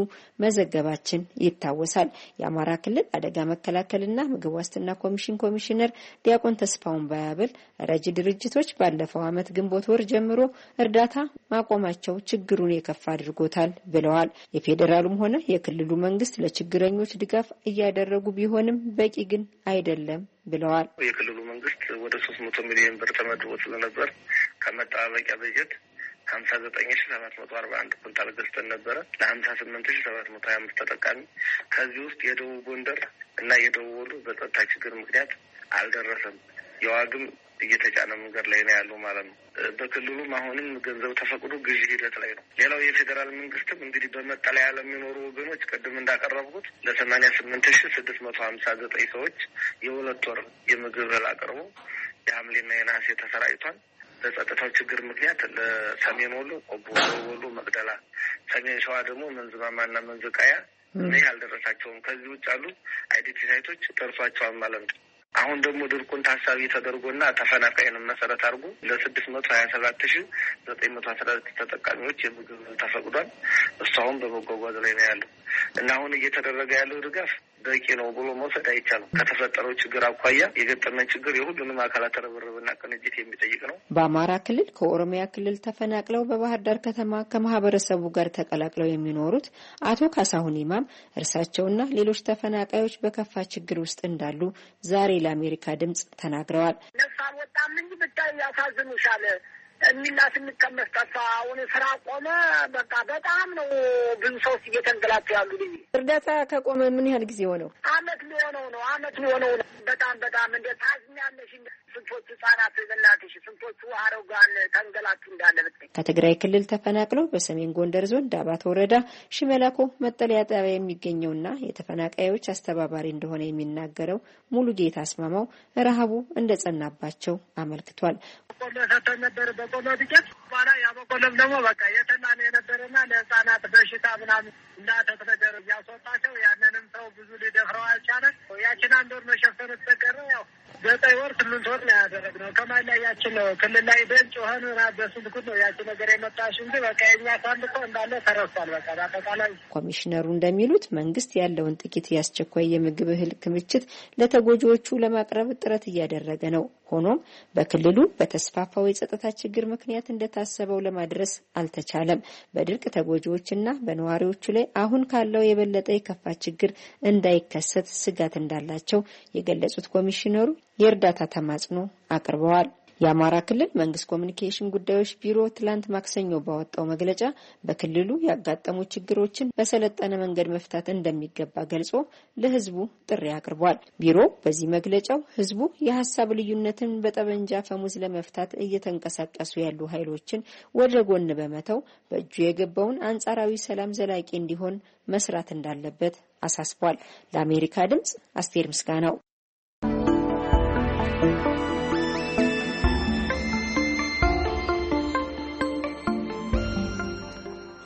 መዘገባችን ይታወሳል። የአማራ ክልል አደጋ መከላከልና ምግብ ዋስትና ኮሚሽን ኮሚሽነር ዲያቆን ተስፋውን ባያብል ረጅ ድርጅቶች ባለፈው ዓመት ግንቦት ወር ጀምሮ እርዳታ ማቆማቸው ችግሩን የከፋ አድርጎታል ብለዋል። የፌዴራሉም ሆነ የክልሉ መንግስት ለችግረኞች ድጋፍ እያደረጉ ቢሆንም በቂ ግን አይደለም ብለዋል። የክልሉ መንግስት ወደ ሶስት መቶ ሚሊዮን ብር ተመድቦ ስለነበር ከመጠባበቂያ በጀት ሀምሳ ዘጠኝ ሺህ ሰባት መቶ አርባ አንድ ኩንታል ገዝተን ነበረ ለሀምሳ ስምንት ሺህ ሰባት መቶ ሀያ አምስት ተጠቃሚ። ከዚህ ውስጥ የደቡብ ጎንደር እና የደቡብ ወሎ በጸጥታ ችግር ምክንያት አልደረሰም። የዋግም እየተጫነ መንገድ ላይ ነው ያለው ማለት ነው። በክልሉም አሁንም ገንዘብ ተፈቅዶ ግዢ ሂደት ላይ ነው። ሌላው የፌዴራል መንግስትም እንግዲህ በመጠለያ ለሚኖሩ ወገኖች ቅድም እንዳቀረብኩት ለሰማንያ ስምንት ሺህ ስድስት መቶ ሀምሳ ዘጠኝ ሰዎች የሁለት ወር የምግብ እህል አቅርቦ የሐምሌና የነሐሴ ተሰራጭቷል። በጸጥታው ችግር ምክንያት ለሰሜን ወሎ ቆቦ፣ ወሎ መቅደላ፣ ሰሜን ሸዋ ደግሞ መንዝማማና መንዝቃያ እነዚህ አልደረሳቸውም። ከዚህ ውጭ ያሉ አይዲቲ ሳይቶች ደርሷቸዋል ማለት ነው። አሁን ደግሞ ድርቁን ታሳቢ ተደርጎና ተፈናቃይንም መሰረት አድርጎ ለስድስት መቶ ሀያ ሰባት ሺህ ዘጠኝ መቶ አስራ ዘጠኝ ተጠቃሚዎች የምግብ ተፈቅዷል። እሱ አሁን በመጓጓዝ ላይ ነው ያለው እና አሁን እየተደረገ ያለው ድጋፍ በቂ ነው ብሎ መውሰድ አይቻልም። ከተፈጠረው ችግር አኳያ የገጠመን ችግር የሁሉንም አካላት ርብርብና ቅንጅት የሚጠይቅ ነው። በአማራ ክልል ከኦሮሚያ ክልል ተፈናቅለው በባህር ዳር ከተማ ከማህበረሰቡ ጋር ተቀላቅለው የሚኖሩት አቶ ካሳሁን ኢማም እርሳቸውና ሌሎች ተፈናቃዮች በከፋ ችግር ውስጥ እንዳሉ ዛሬ ለአሜሪካ ድምጽ ተናግረዋል። ነፍስ አልወጣም እንጂ ብታይ ያሳዝኑሻል። እሚና ስንቀመስ ጠፋ። አሁን ስራ ቆመ። በቃ በጣም ነው ብዙ ሰዎች እየተንገላቱ ያሉ። ልጅ እርዳታ ከቆመ ምን ያህል ጊዜ ሆነው? አመት ሊሆነው ነው። አመት ሊሆነው ነው። በጣም በጣም እንደ ታዝኛለሽ። ስንቶቹ ህጻናት በእናትሽ ስንቶቹ አረጋን ተንገላቱ እንዳለ ብታይ። ከትግራይ ክልል ተፈናቅለው በሰሜን ጎንደር ዞን ዳባት ወረዳ ሽመላኮ መጠለያ ጣቢያ የሚገኘውና የተፈናቃዮች አስተባባሪ እንደሆነ የሚናገረው ሙሉጌታ አስማማው ረሃቡ እንደጸናባቸው አመልክቷል። ቆለሰተን ነበር በቆሎ ዱቄት ባላ ያበቆለም ደግሞ በቃ የተናነ የነበረና ለህፃናት በሽታ ምናምን እንዳተት ነገር እያስወጣቸው ያንንም ሰው ብዙ ሊደፍረው አልቻለ። ያችን አንድ ወር መሸፈን ተቀረ። ያው ዘጠኝ ወር ስምንት ወር ነው ያደረግነው። ከማን ላይ ያችን ነው ክልል ላይ ደንጭ ሆነ ራበሱ ልኩት ነው ያችን ነገር የመጣሽ እንጂ በቃ የኛ ሳንቆ እንዳለ ተረስቷል። በቃ በአጠቃላይ ኮሚሽነሩ እንደሚሉት መንግስት ያለውን ጥቂት ያስቸኳይ የምግብ እህል ክምችት ለተጎጂዎቹ ለማቅረብ ጥረት እያደረገ ነው። ሆኖም በክልሉ በተስፋፋው የጸጥታ ችግር ምክንያት እንደታሰበው ለማድረስ አልተቻለም። በድርቅ ተጎጂዎችና በነዋሪዎቹ ላይ አሁን ካለው የበለጠ የከፋ ችግር እንዳይከሰት ስጋት እንዳላቸው የገለጹት ኮሚሽነሩ የእርዳታ ተማጽኖ አቅርበዋል። የአማራ ክልል መንግስት ኮሚኒኬሽን ጉዳዮች ቢሮ ትላንት ማክሰኞ ባወጣው መግለጫ በክልሉ ያጋጠሙ ችግሮችን በሰለጠነ መንገድ መፍታት እንደሚገባ ገልጾ ለህዝቡ ጥሪ አቅርቧል። ቢሮ በዚህ መግለጫው ህዝቡ የሀሳብ ልዩነትን በጠመንጃ ፈሙዝ ለመፍታት እየተንቀሳቀሱ ያሉ ኃይሎችን ወደ ጎን በመተው በእጁ የገባውን አንጻራዊ ሰላም ዘላቂ እንዲሆን መስራት እንዳለበት አሳስቧል። ለአሜሪካ ድምጽ አስቴር ምስጋናው።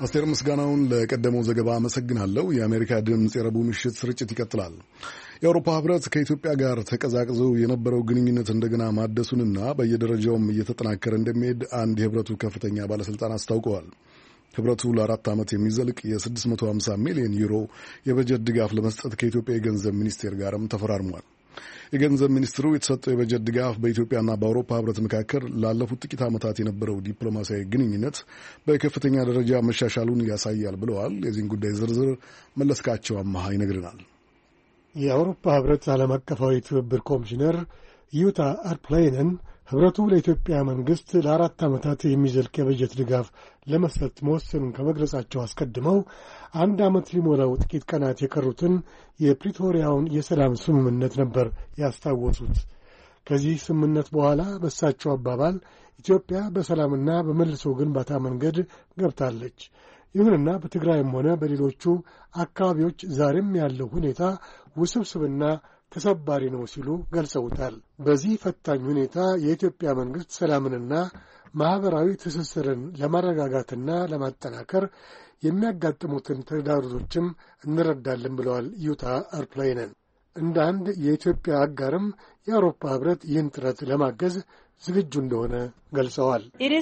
አስቴር ምስጋናውን ለቀደመው ዘገባ አመሰግናለሁ። የአሜሪካ ድምፅ የረቡዕ ምሽት ስርጭት ይቀጥላል። የአውሮፓ ህብረት ከኢትዮጵያ ጋር ተቀዛቅዞ የነበረው ግንኙነት እንደገና ማደሱንና በየደረጃውም እየተጠናከረ እንደሚሄድ አንድ የህብረቱ ከፍተኛ ባለስልጣን አስታውቀዋል። ህብረቱ ለአራት ዓመት የሚዘልቅ የ ስድስት መቶ ሃምሳ ሚሊዮን ዩሮ የበጀት ድጋፍ ለመስጠት ከኢትዮጵያ የገንዘብ ሚኒስቴር ጋርም ተፈራርሟል። የገንዘብ ሚኒስትሩ የተሰጠው የበጀት ድጋፍ በኢትዮጵያና በአውሮፓ ህብረት መካከል ላለፉት ጥቂት ዓመታት የነበረው ዲፕሎማሲያዊ ግንኙነት በከፍተኛ ደረጃ መሻሻሉን ያሳያል ብለዋል። የዚህን ጉዳይ ዝርዝር መለስካቸው አማሃ ይነግረናል። የአውሮፓ ህብረት ዓለም አቀፋዊ ትብብር ኮሚሽነር ዩታ አርፕላይነን ህብረቱ ለኢትዮጵያ መንግሥት ለአራት ዓመታት የሚዘልቅ የበጀት ድጋፍ ለመስጠት መወሰኑን ከመግለጻቸው አስቀድመው አንድ ዓመት ሊሞላው ጥቂት ቀናት የቀሩትን የፕሪቶሪያውን የሰላም ስምምነት ነበር ያስታወሱት። ከዚህ ስምምነት በኋላ በእሳቸው አባባል ኢትዮጵያ በሰላምና በመልሶ ግንባታ መንገድ ገብታለች። ይሁንና በትግራይም ሆነ በሌሎቹ አካባቢዎች ዛሬም ያለው ሁኔታ ውስብስብና ተሰባሪ ነው ሲሉ ገልጸውታል። በዚህ ፈታኝ ሁኔታ የኢትዮጵያ መንግሥት ሰላምንና ማኅበራዊ ትስስርን ለማረጋጋትና ለማጠናከር የሚያጋጥሙትን ተግዳሮቶችም እንረዳለን ብለዋል ዩታ አርፕላይነን። እንደ አንድ የኢትዮጵያ አጋርም የአውሮፓ ህብረት ይህን ጥረት ለማገዝ ዝግጁ እንደሆነ ገልጸዋል።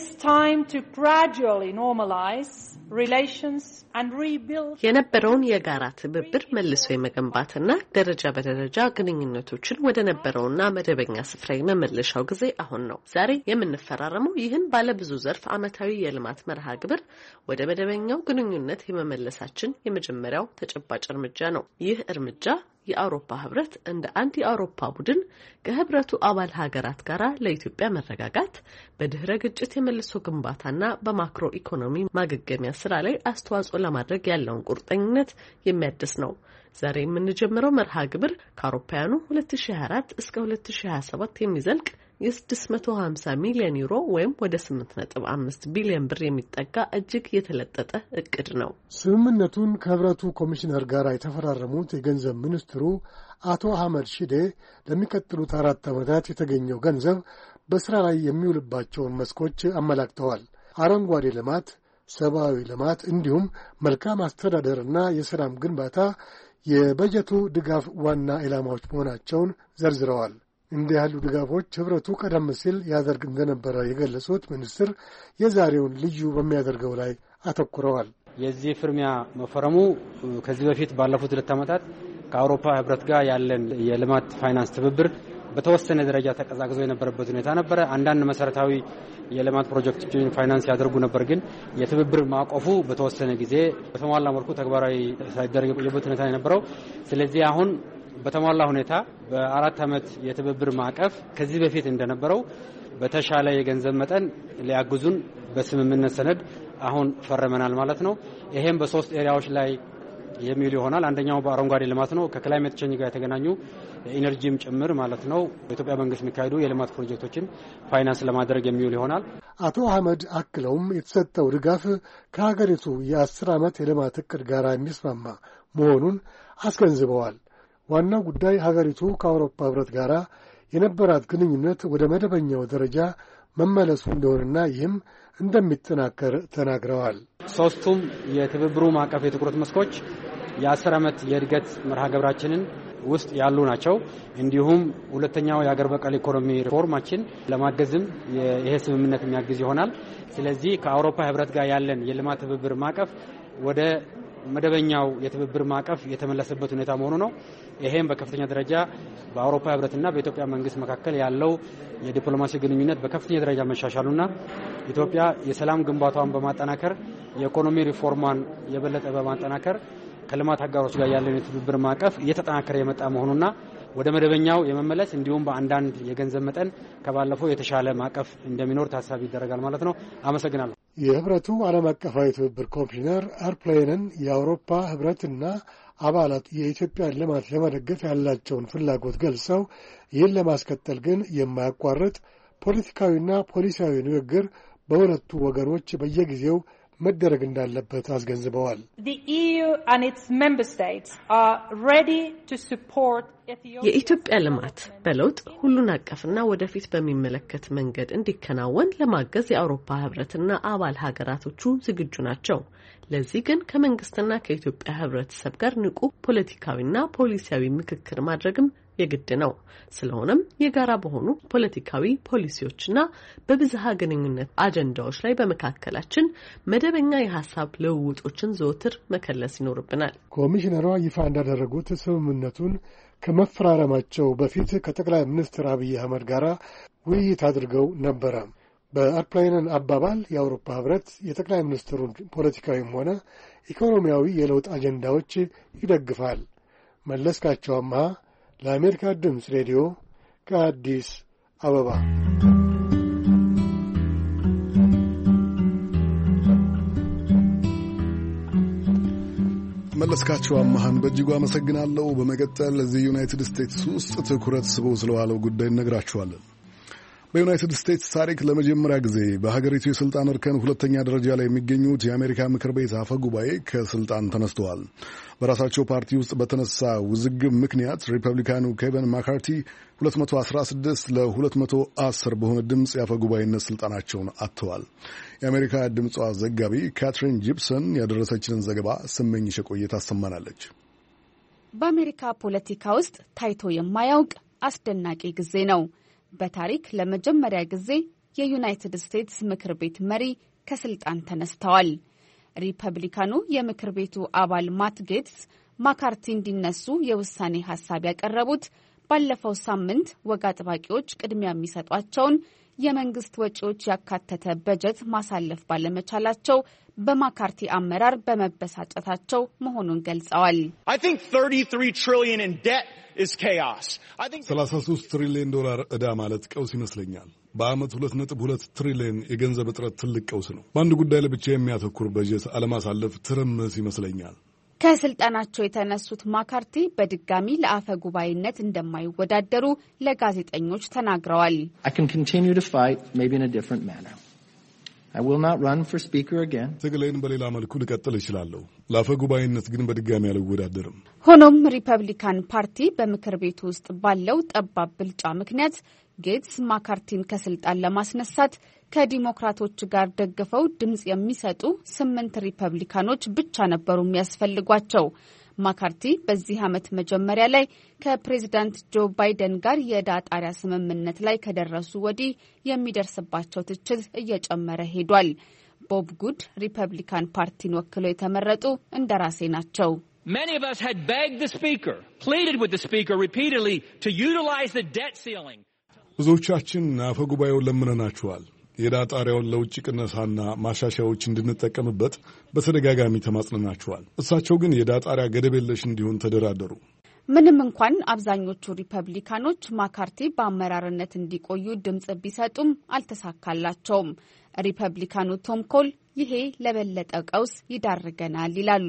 የነበረውን የጋራ ትብብር መልሶ የመገንባትና ደረጃ በደረጃ ግንኙነቶችን ወደ ነበረውና መደበኛ ስፍራ የመመለሻው ጊዜ አሁን ነው። ዛሬ የምንፈራረመው ይህን ባለብዙ ዘርፍ ዓመታዊ የልማት መርሃ ግብር ወደ መደበኛው ግንኙነት የመመለሳችን የመጀመሪያው ተጨባጭ እርምጃ ነው። ይህ እርምጃ የአውሮፓ ህብረት እንደ አንድ የአውሮፓ ቡድን ከህብረቱ አባል ሀገራት ጋር ለኢትዮጵያ መረጋጋት በድህረ ግጭት የመልሶ ግንባታና በማክሮ ኢኮኖሚ ማገገሚያ ስራ ላይ አስተዋጽኦ ለማድረግ ያለውን ቁርጠኝነት የሚያድስ ነው። ዛሬ የምንጀምረው መርሃ ግብር ከአውሮፓውያኑ ሁለት ሺህ ሃያ አራት እስከ ሁለት ሺህ ሃያ ሰባት የሚዘልቅ የ ስድስት መቶ ሃምሳ ሚሊዮን ዩሮ ወይም ወደ ስምንት ነጥብ አምስት ቢሊዮን ብር የሚጠጋ እጅግ የተለጠጠ እቅድ ነው። ስምምነቱን ከህብረቱ ኮሚሽነር ጋር የተፈራረሙት የገንዘብ ሚኒስትሩ አቶ አህመድ ሺዴ ለሚቀጥሉት አራት ዓመታት የተገኘው ገንዘብ በስራ ላይ የሚውልባቸውን መስኮች አመላክተዋል። አረንጓዴ ልማት፣ ሰብአዊ ልማት እንዲሁም መልካም አስተዳደርና የሰላም ግንባታ የበጀቱ ድጋፍ ዋና ኢላማዎች መሆናቸውን ዘርዝረዋል። እንዲህ ያሉ ድጋፎች ህብረቱ ቀደም ሲል ያደርግ እንደነበረ የገለጹት ሚኒስትር የዛሬውን ልዩ በሚያደርገው ላይ አተኩረዋል። የዚህ ፍርሚያ መፈረሙ ከዚህ በፊት ባለፉት ሁለት ዓመታት ከአውሮፓ ህብረት ጋር ያለን የልማት ፋይናንስ ትብብር በተወሰነ ደረጃ ተቀዛቅዞ የነበረበት ሁኔታ ነበረ። አንዳንድ መሰረታዊ የልማት ፕሮጀክቶችን ፋይናንስ ያደርጉ ነበር፣ ግን የትብብር ማዕቀፉ በተወሰነ ጊዜ በተሟላ መልኩ ተግባራዊ ሳይደረግ የቆየበት ሁኔታ የነበረው። ስለዚህ አሁን በተሟላ ሁኔታ በአራት ዓመት የትብብር ማዕቀፍ ከዚህ በፊት እንደነበረው በተሻለ የገንዘብ መጠን ሊያግዙን በስምምነት ሰነድ አሁን ፈርመናል ማለት ነው። ይሄም በሶስት ኤሪያዎች ላይ የሚውል ይሆናል። አንደኛው በአረንጓዴ ልማት ነው። ከክላይሜት ቼንጅ ጋር የተገናኙ ኢነርጂም ጭምር ማለት ነው። በኢትዮጵያ መንግስት የሚካሄዱ የልማት ፕሮጀክቶችን ፋይናንስ ለማድረግ የሚውል ይሆናል። አቶ አህመድ አክለውም የተሰጠው ድጋፍ ከሀገሪቱ የአስር ዓመት የልማት እቅድ ጋር የሚስማማ መሆኑን አስገንዝበዋል። ዋናው ጉዳይ ሀገሪቱ ከአውሮፓ ህብረት ጋር የነበራት ግንኙነት ወደ መደበኛው ደረጃ መመለሱ እንደሆነና ይህም እንደሚጠናከር ተናግረዋል። ሶስቱም የትብብሩ ማዕቀፍ የትኩረት መስኮች የአስር ዓመት የእድገት መርሃ ግብራችንን ውስጥ ያሉ ናቸው። እንዲሁም ሁለተኛው የአገር በቀል ኢኮኖሚ ሪፎርማችን ለማገዝም ይሄ ስምምነት የሚያግዝ ይሆናል። ስለዚህ ከአውሮፓ ህብረት ጋር ያለን የልማት ትብብር ማዕቀፍ ወደ መደበኛው የትብብር ማዕቀፍ የተመለሰበት ሁኔታ መሆኑ ነው። ይሄም በከፍተኛ ደረጃ በአውሮፓ ህብረትና በኢትዮጵያ መንግስት መካከል ያለው የዲፕሎማሲ ግንኙነት በከፍተኛ ደረጃ መሻሻሉና ኢትዮጵያ የሰላም ግንባታዋን በማጠናከር የኢኮኖሚ ሪፎርሟን የበለጠ በማጠናከር ከልማት አጋሮች ጋር ያለው የትብብር ማዕቀፍ እየተጠናከረ የመጣ መሆኑና ወደ መደበኛው የመመለስ እንዲሁም በአንዳንድ የገንዘብ መጠን ከባለፈው የተሻለ ማዕቀፍ እንደሚኖር ታሳቢ ይደረጋል ማለት ነው። አመሰግናለሁ። የህብረቱ ዓለም አቀፋዊ ትብብር ኮሚሽነር አርፕላይነን የአውሮፓ ህብረትና አባላት የኢትዮጵያን ልማት ለመደገፍ ያላቸውን ፍላጎት ገልጸው ይህን ለማስቀጠል ግን የማያቋርጥ ፖለቲካዊና ፖሊሲያዊ ንግግር በሁለቱ ወገኖች በየጊዜው መደረግ እንዳለበት አስገንዝበዋል። የኢትዮጵያ ልማት በለውጥ ሁሉን አቀፍና ወደፊት በሚመለከት መንገድ እንዲከናወን ለማገዝ የአውሮፓ ህብረትና አባል ሀገራቶቹ ዝግጁ ናቸው። ለዚህ ግን ከመንግስትና ከኢትዮጵያ ህብረተሰብ ጋር ንቁ ፖለቲካዊና ፖሊሲያዊ ምክክር ማድረግም የግድ ነው። ስለሆነም የጋራ በሆኑ ፖለቲካዊ ፖሊሲዎችና በብዝሃ ግንኙነት አጀንዳዎች ላይ በመካከላችን መደበኛ የሀሳብ ልውውጦችን ዘወትር መከለስ ይኖርብናል። ኮሚሽነሯ ይፋ እንዳደረጉት ስምምነቱን ከመፈራረማቸው በፊት ከጠቅላይ ሚኒስትር አብይ አህመድ ጋር ውይይት አድርገው ነበረ። በአርፕላይነን አባባል የአውሮፓ ህብረት የጠቅላይ ሚኒስትሩን ፖለቲካዊም ሆነ ኢኮኖሚያዊ የለውጥ አጀንዳዎች ይደግፋል። መለስካቸው አምሃ ለአሜሪካ ድምፅ ሬዲዮ ከአዲስ አበባ። መለስካቸው አማሃን በእጅጉ አመሰግናለሁ። በመቀጠል እዚህ ዩናይትድ ስቴትስ ውስጥ ትኩረት ስበው ስለዋለው ጉዳይ እነግራችኋለን። በዩናይትድ ስቴትስ ታሪክ ለመጀመሪያ ጊዜ በሀገሪቱ የስልጣን እርከን ሁለተኛ ደረጃ ላይ የሚገኙት የአሜሪካ ምክር ቤት አፈ ጉባኤ ከስልጣን ተነስተዋል። በራሳቸው ፓርቲ ውስጥ በተነሳ ውዝግብ ምክንያት ሪፐብሊካኑ ኬቨን ማካርቲ ሁለት መቶ አስራ ስድስት ለሁለት መቶ አስር በሆነ ድምፅ የአፈ ጉባኤነት ስልጣናቸውን አጥተዋል። የአሜሪካ ድምጿ ዘጋቢ ካትሪን ጂፕሰን ያደረሰችንን ዘገባ ስመኝሽ ቆይታ ታሰማናለች። በአሜሪካ ፖለቲካ ውስጥ ታይቶ የማያውቅ አስደናቂ ጊዜ ነው። በታሪክ ለመጀመሪያ ጊዜ የዩናይትድ ስቴትስ ምክር ቤት መሪ ከስልጣን ተነስተዋል። ሪፐብሊካኑ የምክር ቤቱ አባል ማት ጌትስ ማካርቲ እንዲነሱ የውሳኔ ሀሳብ ያቀረቡት ባለፈው ሳምንት ወግ አጥባቂዎች ቅድሚያ የሚሰጧቸውን የመንግስት ወጪዎች ያካተተ በጀት ማሳለፍ ባለመቻላቸው በማካርቲ አመራር በመበሳጨታቸው መሆኑን ገልጸዋል። ሰላሳ ሶስት ትሪሊዮን ዶላር ዕዳ ማለት ቀውስ ይመስለኛል። በዓመት ሁለት ነጥብ ሁለት ትሪሊዮን የገንዘብ እጥረት ትልቅ ቀውስ ነው። በአንድ ጉዳይ ላይ ብቻ የሚያተኩር በጀት አለማሳለፍ ትርምስ ይመስለኛል። ከስልጣናቸው የተነሱት ማካርቲ በድጋሚ ለአፈ ጉባኤነት እንደማይወዳደሩ ለጋዜጠኞች ተናግረዋል። ትግሌን በሌላ መልኩ ልቀጥል እችላለሁ። ለአፈ ጉባኤነት ግን በድጋሚ አልወዳደርም። ሆኖም ሪፐብሊካን ፓርቲ በምክር ቤቱ ውስጥ ባለው ጠባብ ብልጫ ምክንያት ጌትስ ማካርቲን ከስልጣን ለማስነሳት ከዲሞክራቶች ጋር ደግፈው ድምጽ የሚሰጡ ስምንት ሪፐብሊካኖች ብቻ ነበሩ የሚያስፈልጓቸው። ማካርቲ በዚህ ዓመት መጀመሪያ ላይ ከፕሬዚዳንት ጆ ባይደን ጋር የዕዳ ጣሪያ ስምምነት ላይ ከደረሱ ወዲህ የሚደርስባቸው ትችት እየጨመረ ሄዷል። ቦብ ጉድ ሪፐብሊካን ፓርቲን ወክለው የተመረጡ እንደራሴ ናቸው። Many of us had begged the speaker, pleaded with the speaker repeatedly to utilize the debt ceiling. ብዙዎቻችን አፈ ጉባኤውን ለምነናቸዋል። የዕዳ ጣሪያውን ለውጭ ቅነሳና ማሻሻያዎች እንድንጠቀምበት በተደጋጋሚ ተማጽነናቸዋል። እሳቸው ግን የዕዳ ጣሪያ ገደብ የለሽ እንዲሆን ተደራደሩ። ምንም እንኳን አብዛኞቹ ሪፐብሊካኖች ማካርቲ በአመራርነት እንዲቆዩ ድምጽ ቢሰጡም አልተሳካላቸውም። ሪፐብሊካኑ ቶም ኮል ይሄ ለበለጠ ቀውስ ይዳርገናል ይላሉ።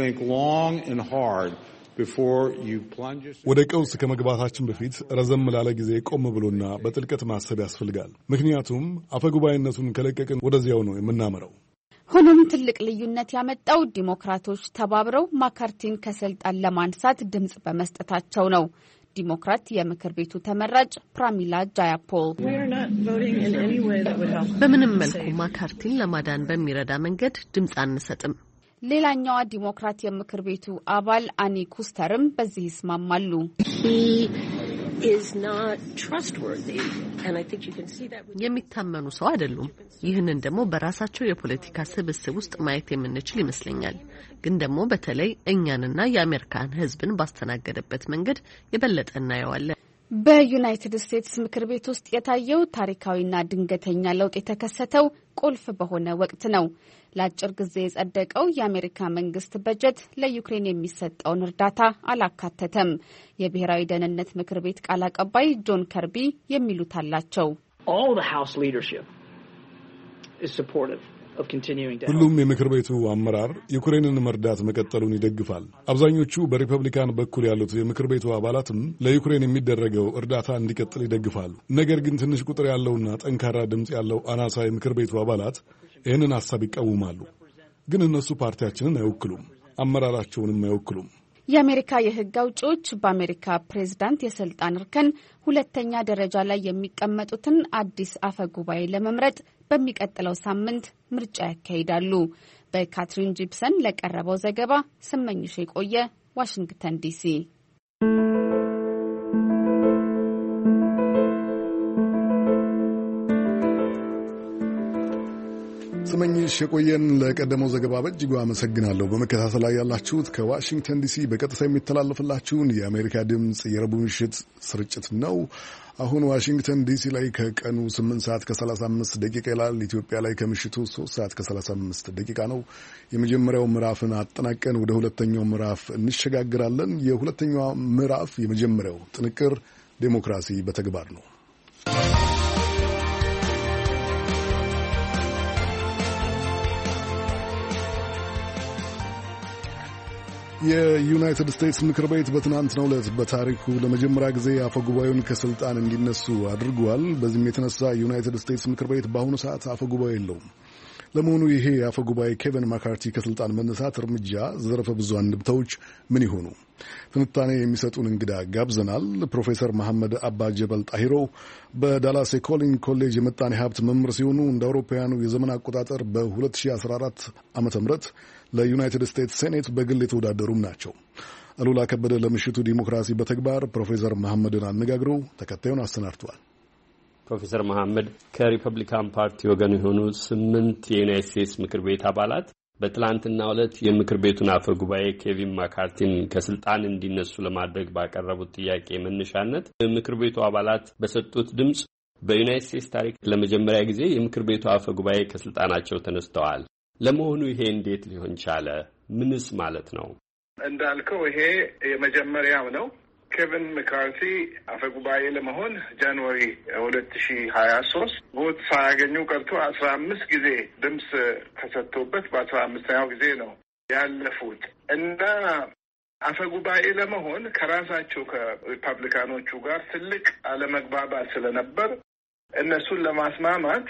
ወደ ቀውስ ከመግባታችን በፊት ረዘም ላለ ጊዜ ቆም ብሎና በጥልቀት ማሰብ ያስፈልጋል። ምክንያቱም አፈጉባኤነቱን ከለቀቅን ወደዚያው ነው የምናመራው። ሆኖም ትልቅ ልዩነት ያመጣው ዲሞክራቶች ተባብረው ማካርቲን ከስልጣን ለማንሳት ድምጽ በመስጠታቸው ነው። ዲሞክራት የምክር ቤቱ ተመራጭ ፕራሚላ ጃያፖል በምንም መልኩ ማካርቲን ለማዳን በሚረዳ መንገድ ድምጽ አንሰጥም። ሌላኛዋ ዲሞክራት የምክር ቤቱ አባል አኒ ኩስተርም በዚህ ይስማማሉ። የሚታመኑ ሰው አይደሉም። ይህንን ደግሞ በራሳቸው የፖለቲካ ስብስብ ውስጥ ማየት የምንችል ይመስለኛል። ግን ደግሞ በተለይ እኛንና የአሜሪካን ሕዝብን ባስተናገደበት መንገድ የበለጠ እናየዋለን። በዩናይትድ ስቴትስ ምክር ቤት ውስጥ የታየው ታሪካዊና ድንገተኛ ለውጥ የተከሰተው ቁልፍ በሆነ ወቅት ነው። ለአጭር ጊዜ የጸደቀው የአሜሪካ መንግስት በጀት ለዩክሬን የሚሰጠውን እርዳታ አላካተተም። የብሔራዊ ደህንነት ምክር ቤት ቃል አቀባይ ጆን ከርቢ የሚሉት አላቸው። ሁሉም የምክር ቤቱ አመራር ዩክሬንን መርዳት መቀጠሉን ይደግፋል። አብዛኞቹ በሪፐብሊካን በኩል ያሉት የምክር ቤቱ አባላትም ለዩክሬን የሚደረገው እርዳታ እንዲቀጥል ይደግፋሉ። ነገር ግን ትንሽ ቁጥር ያለውና ጠንካራ ድምፅ ያለው አናሳ የምክር ቤቱ አባላት ይህንን ሐሳብ ይቃወማሉ። ግን እነሱ ፓርቲያችንን አይወክሉም፣ አመራራቸውንም አይወክሉም። የአሜሪካ የሕግ አውጪዎች በአሜሪካ ፕሬዝዳንት የስልጣን እርከን ሁለተኛ ደረጃ ላይ የሚቀመጡትን አዲስ አፈ ጉባኤ ለመምረጥ በሚቀጥለው ሳምንት ምርጫ ያካሂዳሉ። በካትሪን ጂፕሰን ለቀረበው ዘገባ ስመኝሽ የቆየ ዋሽንግተን ዲሲ። ስመኝሽ የቆየን ለቀደመው ዘገባ በእጅጉ አመሰግናለሁ። በመከታተል ላይ ያላችሁት ከዋሽንግተን ዲሲ በቀጥታ የሚተላለፍላችሁን የአሜሪካ ድምፅ የረቡዕ ምሽት ስርጭት ነው። አሁን ዋሽንግተን ዲሲ ላይ ከቀኑ ስምንት ሰዓት ከሰላሳ አምስት ደቂቃ ይላል። ኢትዮጵያ ላይ ከምሽቱ ሶስት ሰዓት ከሰላሳ አምስት ደቂቃ ነው። የመጀመሪያው ምዕራፍን አጠናቀን ወደ ሁለተኛው ምዕራፍ እንሸጋግራለን። የሁለተኛው ምዕራፍ የመጀመሪያው ጥንቅር ዴሞክራሲ በተግባር ነው። የዩናይትድ ስቴትስ ምክር ቤት በትናንትናው ዕለት በታሪኩ ለመጀመሪያ ጊዜ አፈጉባኤውን ከስልጣን እንዲነሱ አድርጓል። በዚህም የተነሳ ዩናይትድ ስቴትስ ምክር ቤት በአሁኑ ሰዓት አፈጉባኤ የለውም። ለመሆኑ ይሄ አፈጉባኤ ኬቪን ማካርቲ ከስልጣን መነሳት እርምጃ ዘርፈ ብዙ አንድምታዎች ምን ይሆኑ? ትንታኔ የሚሰጡን እንግዳ ጋብዘናል። ፕሮፌሰር መሐመድ አባ ጀበል ጣሂሮ በዳላስ የኮሊን ኮሌጅ የመጣኔ ሀብት መምህር ሲሆኑ እንደ አውሮፓውያኑ የዘመን አቆጣጠር በ2014 ዓመተ ምህረት ለዩናይትድ ስቴትስ ሴኔት በግል የተወዳደሩም ናቸው። አሉላ ከበደ ለምሽቱ ዲሞክራሲ በተግባር ፕሮፌሰር መሐመድን አነጋግሮ ተከታዩን አሰናድቷል። ፕሮፌሰር መሐመድ ከሪፐብሊካን ፓርቲ ወገን የሆኑ ስምንት የዩናይትድ ስቴትስ ምክር ቤት አባላት በትላንትናው ዕለት የምክር ቤቱን አፈ ጉባኤ ኬቪን ማካርቲን ከስልጣን እንዲነሱ ለማድረግ ባቀረቡት ጥያቄ መነሻነት የምክር ቤቱ አባላት በሰጡት ድምፅ በዩናይትድ ስቴትስ ታሪክ ለመጀመሪያ ጊዜ የምክር ቤቱ አፈ ጉባኤ ከስልጣናቸው ተነስተዋል። ለመሆኑ ይሄ እንዴት ሊሆን ቻለ? ምንስ ማለት ነው? እንዳልከው ይሄ የመጀመሪያው ነው። ኬቪን መካርቲ አፈጉባኤ ለመሆን ጃንዋሪ ሁለት ሺህ ሀያ ሶስት ቦት ሳያገኙ ቀርቶ አስራ አምስት ጊዜ ድምፅ ተሰጥቶበት በአስራ አምስተኛው ጊዜ ነው ያለፉት እና አፈጉባኤ ለመሆን ከራሳቸው ከሪፐብሊካኖቹ ጋር ትልቅ አለመግባባት ስለነበር እነሱን ለማስማማት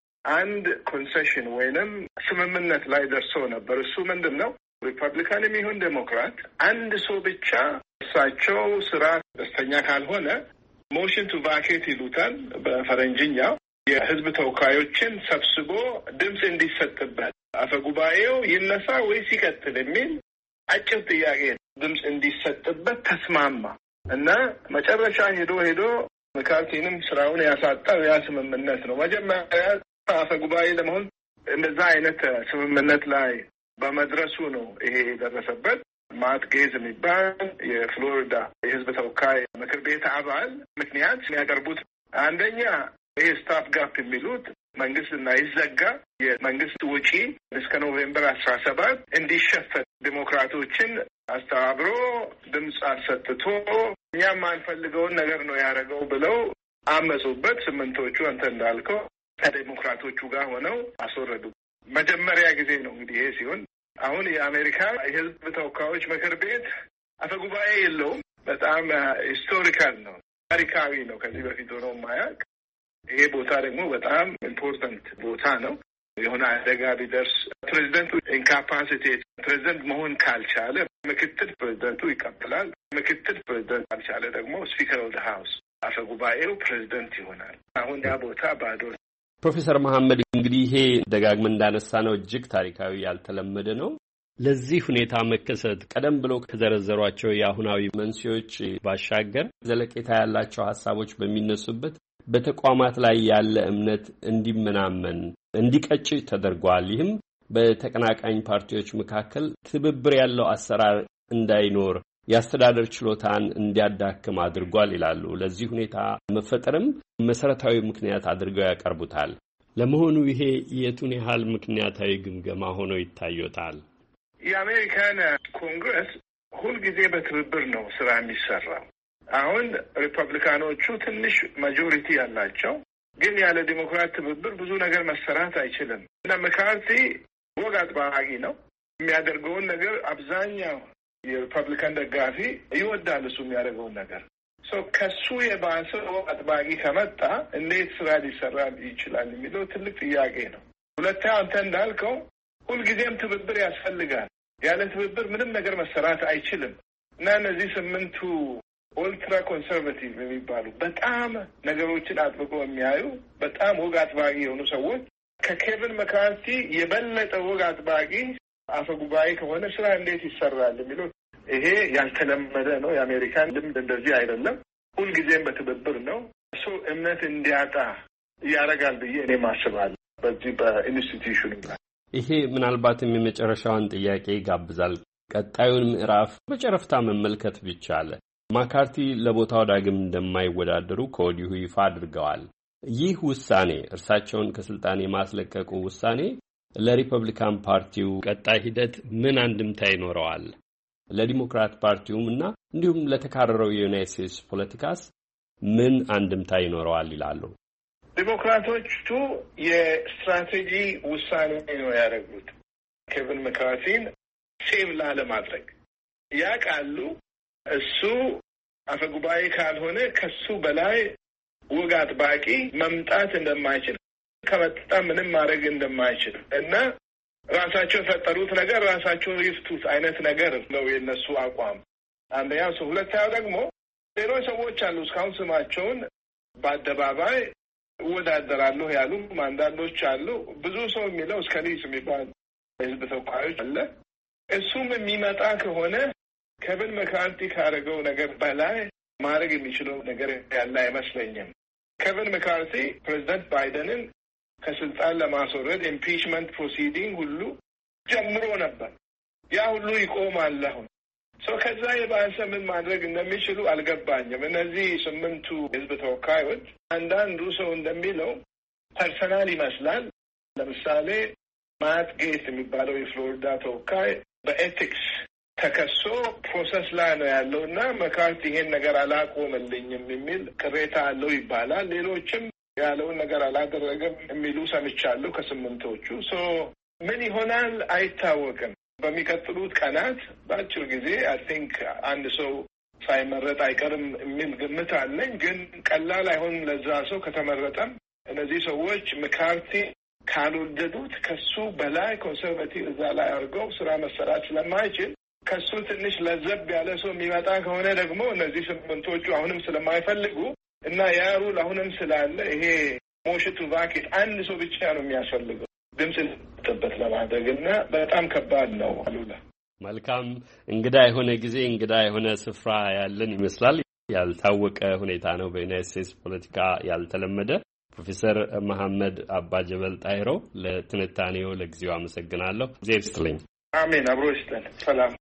አንድ ኮንሴሽን ወይንም ስምምነት ላይ ደርሶ ነበር። እሱ ምንድን ነው? ሪፐብሊካንም ይሁን ዴሞክራት አንድ ሰው ብቻ እሳቸው ስራ ደስተኛ ካልሆነ ሞሽን ቱ ቫኬት ይሉታል በፈረንጅኛው፣ የህዝብ ተወካዮችን ሰብስቦ ድምፅ እንዲሰጥበት አፈጉባኤው ይነሳ ወይስ ይቀጥል የሚል አጭር ጥያቄ ድምፅ እንዲሰጥበት ተስማማ እና መጨረሻ ሄዶ ሄዶ መካርቲንም ስራውን ያሳጣው ያ ስምምነት ነው። መጀመሪያ አፈጉባኤ ለመሆን እንደዛ አይነት ስምምነት ላይ በመድረሱ ነው ይሄ የደረሰበት። ማት ጌዝ የሚባል የፍሎሪዳ የህዝብ ተወካይ ምክር ቤት አባል ምክንያት የሚያቀርቡት አንደኛ ይሄ ስታፍ ጋፕ የሚሉት መንግስት እና ይዘጋ የመንግስት ውጪ እስከ ኖቬምበር አስራ ሰባት እንዲሸፈን ዲሞክራቶችን አስተባብሮ ድምፅ አሰጥቶ እኛም የማንፈልገውን ነገር ነው ያደረገው ብለው አመፁበት። ስምንቶቹ አንተ እንዳልከው ከዲሞክራቶቹ ጋር ሆነው አስወረዱ። መጀመሪያ ጊዜ ነው እንግዲህ ይሄ ሲሆን፣ አሁን የአሜሪካ የህዝብ ተወካዮች ምክር ቤት አፈጉባኤ የለውም። በጣም ሂስቶሪካል ነው፣ ታሪካዊ ነው። ከዚህ በፊት ሆኖ ማያውቅ። ይሄ ቦታ ደግሞ በጣም ኢምፖርታንት ቦታ ነው። የሆነ አደጋ ቢደርስ ፕሬዚደንቱ ኢንካፓሲቴት ፕሬዚደንት መሆን ካልቻለ ምክትል ፕሬዚደንቱ ይቀጥላል። ምክትል ፕሬዚደንት ካልቻለ ደግሞ ስፒከር ኦፍ ዘ ሃውስ አፈጉባኤው ፕሬዚደንት ይሆናል። አሁን ያ ቦታ ባዶ። ፕሮፌሰር መሐመድ እንግዲህ ይሄ ደጋግመን እንዳነሳ ነው እጅግ ታሪካዊ ያልተለመደ ነው። ለዚህ ሁኔታ መከሰት ቀደም ብሎ ከዘረዘሯቸው የአሁናዊ መንስኤዎች ባሻገር ዘለቄታ ያላቸው ሀሳቦች በሚነሱበት በተቋማት ላይ ያለ እምነት እንዲመናመን እንዲቀጭጭ ተደርጓል። ይህም በተቀናቃኝ ፓርቲዎች መካከል ትብብር ያለው አሰራር እንዳይኖር የአስተዳደር ችሎታን እንዲያዳክም አድርጓል ይላሉ። ለዚህ ሁኔታ መፈጠርም መሰረታዊ ምክንያት አድርገው ያቀርቡታል። ለመሆኑ ይሄ የቱን ያህል ምክንያታዊ ግምገማ ሆኖ ይታዩታል? የአሜሪካን ኮንግረስ ሁልጊዜ በትብብር ነው ስራ የሚሰራው። አሁን ሪፐብሊካኖቹ ትንሽ ማጆሪቲ ያላቸው፣ ግን ያለ ዲሞክራት ትብብር ብዙ ነገር መሰራት አይችልም እና መካርቲ ወግ አጥባቂ ነው። የሚያደርገውን ነገር አብዛኛው የሪፐብሊካን ደጋፊ ይወዳል እሱ የሚያደርገውን ነገር። ከሱ የባሰ ወግ አጥባቂ ከመጣ እንዴት ስራ ሊሰራ ይችላል የሚለው ትልቅ ጥያቄ ነው። ሁለተኛ አንተ እንዳልከው ሁልጊዜም ትብብር ያስፈልጋል። ያለ ትብብር ምንም ነገር መሰራት አይችልም እና እነዚህ ስምንቱ ኦልትራ ኮንሰርቫቲቭ የሚባሉ በጣም ነገሮችን አጥብቆ የሚያዩ በጣም ወግ አጥባቂ የሆኑ ሰዎች ከኬቪን መካርቲ የበለጠ ወግ አጥባቂ አፈ ጉባኤ ከሆነ ስራ እንዴት ይሰራል የሚለው ይሄ ያልተለመደ ነው። የአሜሪካን ልምድ እንደዚህ አይደለም። ሁልጊዜም በትብብር ነው። እሱ እምነት እንዲያጣ ያደርጋል ብዬ እኔ ማስባለሁ በዚህ በኢንስቲትዩሽኑ ላይ። ይሄ ምናልባትም የመጨረሻውን ጥያቄ ይጋብዛል። ቀጣዩን ምዕራፍ በጨረፍታ መመልከት ብቻ አለ። ማካርቲ ለቦታው ዳግም እንደማይወዳደሩ ከወዲሁ ይፋ አድርገዋል። ይህ ውሳኔ እርሳቸውን ከስልጣን የማስለቀቁ ውሳኔ ለሪፐብሊካን ፓርቲው ቀጣይ ሂደት ምን አንድምታ ይኖረዋል? ለዲሞክራት ፓርቲውም እና እንዲሁም ለተካረረው የዩናይትድ ስቴትስ ፖለቲካስ ምን አንድምታ ይኖረዋል ይላሉ? ዲሞክራቶቹ የስትራቴጂ ውሳኔ ነው ያደረጉት። ኬቪን መካርቲን ሴቭ ላለማድረግ ያውቃሉ። እሱ አፈጉባኤ ካልሆነ ከሱ በላይ ወግ አጥባቂ መምጣት እንደማይችል ከመጣ ምንም ማድረግ እንደማይችል እና ራሳቸው የፈጠሩት ነገር ራሳቸው ይፍቱት አይነት ነገር ነው የነሱ አቋም። አንደኛው ሰው። ሁለተኛው ደግሞ ሌሎች ሰዎች አሉ እስካሁን ስማቸውን በአደባባይ እወዳደራለሁ ያሉ አንዳንዶች አሉ። ብዙ ሰው የሚለው እስከሊስ የሚባል ህዝብ ተወካዮች አለ። እሱም የሚመጣ ከሆነ ኬቪን መካርቲ ካደረገው ነገር በላይ ማድረግ የሚችለው ነገር ያለ አይመስለኝም። ኬቪን መካርቲ ፕሬዚደንት ባይደንን ከስልጣን ለማስወረድ ኢምፒችመንት ፕሮሲዲንግ ሁሉ ጀምሮ ነበር። ያ ሁሉ ይቆማል አሁን። ሰው ከዛ የባሰ ምን ማድረግ እንደሚችሉ አልገባኝም። እነዚህ ስምንቱ ህዝብ ተወካዮች አንዳንዱ ሰው እንደሚለው ፐርሰናል ይመስላል። ለምሳሌ ማት ጌት የሚባለው የፍሎሪዳ ተወካይ በኤቲክስ ተከሶ ፕሮሰስ ላይ ነው ያለው እና መካርቲ ይሄን ነገር አላቆመልኝም የሚል ቅሬታ አለው ይባላል። ሌሎችም ያለውን ነገር አላደረገም የሚሉ ሰምቻለሁ ከስምንቶቹ። ሶ ምን ይሆናል አይታወቅም። በሚቀጥሉት ቀናት በአጭር ጊዜ አይ ቲንክ አንድ ሰው ሳይመረጥ አይቀርም የሚል ግምት አለኝ። ግን ቀላል አይሆንም ለዛ ሰው ከተመረጠም። እነዚህ ሰዎች መካርቲ ካልወደዱት ከሱ በላይ ኮንሰርቫቲቭ እዛ ላይ አድርገው ስራ መሰራት ስለማይችል ከሱ ትንሽ ለዘብ ያለ ሰው የሚመጣ ከሆነ ደግሞ እነዚህ ስምንቶቹ አሁንም ስለማይፈልጉ እና ያ ሩል አሁንም ስላለ ይሄ ሞሽን ቱ ቫኬት አንድ ሰው ብቻ ነው የሚያስፈልገው ድምፅ ልትበት ለማድረግ እና በጣም ከባድ ነው። አሉላ መልካም እንግዳ የሆነ ጊዜ እንግዳ የሆነ ስፍራ ያለን ይመስላል። ያልታወቀ ሁኔታ ነው በዩናይትድ ስቴትስ ፖለቲካ ያልተለመደ። ፕሮፌሰር መሐመድ አባ ጀበል ጣይሮ ለትንታኔው ለጊዜው አመሰግናለሁ። እግዚአብሔር ይስጥልኝ። አሜን። አብሮ ይስጠን። ሰላም።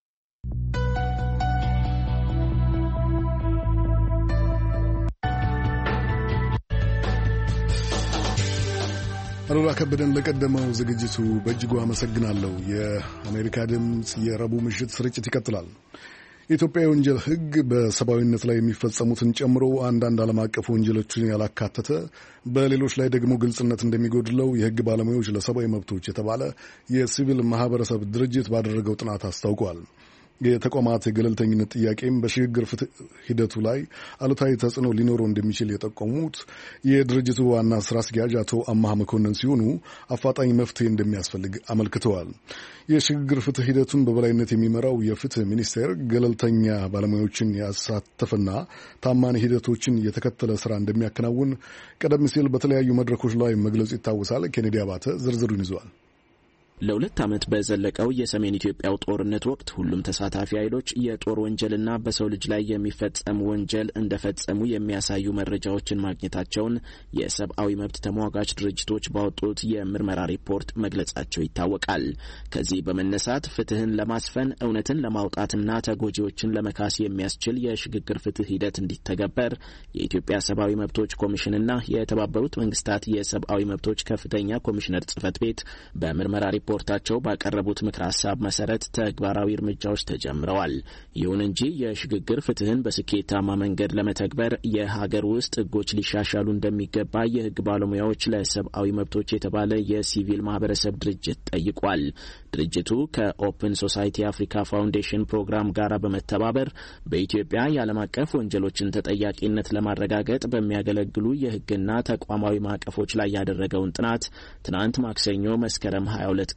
አሉላ ከበደን ለቀደመው ዝግጅቱ በእጅጉ አመሰግናለሁ። የአሜሪካ ድምፅ የረቡዕ ምሽት ስርጭት ይቀጥላል። የኢትዮጵያ የወንጀል ሕግ በሰብአዊነት ላይ የሚፈጸሙትን ጨምሮ አንዳንድ ዓለም አቀፍ ወንጀሎችን ያላካተተ በሌሎች ላይ ደግሞ ግልጽነት እንደሚጎድለው የሕግ ባለሙያዎች ለሰብአዊ መብቶች የተባለ የሲቪል ማህበረሰብ ድርጅት ባደረገው ጥናት አስታውቋል። የተቋማት የገለልተኝነት ጥያቄም በሽግግር ፍትህ ሂደቱ ላይ አሉታዊ ተጽዕኖ ሊኖረው እንደሚችል የጠቆሙት የድርጅቱ ዋና ስራ አስኪያጅ አቶ አማሃ መኮንን ሲሆኑ አፋጣኝ መፍትሄ እንደሚያስፈልግ አመልክተዋል። የሽግግር ፍትህ ሂደቱን በበላይነት የሚመራው የፍትህ ሚኒስቴር ገለልተኛ ባለሙያዎችን ያሳተፈና ታማኝ ሂደቶችን የተከተለ ስራ እንደሚያከናውን ቀደም ሲል በተለያዩ መድረኮች ላይ መግለጹ ይታወሳል። ኬኔዲ አባተ ዝርዝሩን ይዟል። ለሁለት ዓመት በዘለቀው የሰሜን ኢትዮጵያው ጦርነት ወቅት ሁሉም ተሳታፊ ኃይሎች የጦር ወንጀልና በሰው ልጅ ላይ የሚፈጸም ወንጀል እንደፈጸሙ የሚያሳዩ መረጃዎችን ማግኘታቸውን የሰብአዊ መብት ተሟጋች ድርጅቶች ባወጡት የምርመራ ሪፖርት መግለጻቸው ይታወቃል። ከዚህ በመነሳት ፍትህን ለማስፈን እውነትን ለማውጣትና ተጎጂዎችን ለመካስ የሚያስችል የሽግግር ፍትህ ሂደት እንዲተገበር የኢትዮጵያ ሰብአዊ መብቶች ኮሚሽንና የተባበሩት መንግስታት የሰብአዊ መብቶች ከፍተኛ ኮሚሽነር ጽህፈት ቤት በምርመራ ሪፖርታቸው ባቀረቡት ምክረ ሀሳብ መሰረት ተግባራዊ እርምጃዎች ተጀምረዋል። ይሁን እንጂ የሽግግር ፍትህን በስኬታማ መንገድ ለመተግበር የሀገር ውስጥ ህጎች ሊሻሻሉ እንደሚገባ የህግ ባለሙያዎች ለሰብአዊ መብቶች የተባለ የሲቪል ማህበረሰብ ድርጅት ጠይቋል። ድርጅቱ ከኦፕን ሶሳይቲ አፍሪካ ፋውንዴሽን ፕሮግራም ጋር በመተባበር በኢትዮጵያ የዓለም አቀፍ ወንጀሎችን ተጠያቂነት ለማረጋገጥ በሚያገለግሉ የህግና ተቋማዊ ማዕቀፎች ላይ ያደረገውን ጥናት ትናንት ማክሰኞ መስከረም ሀያ ሁለት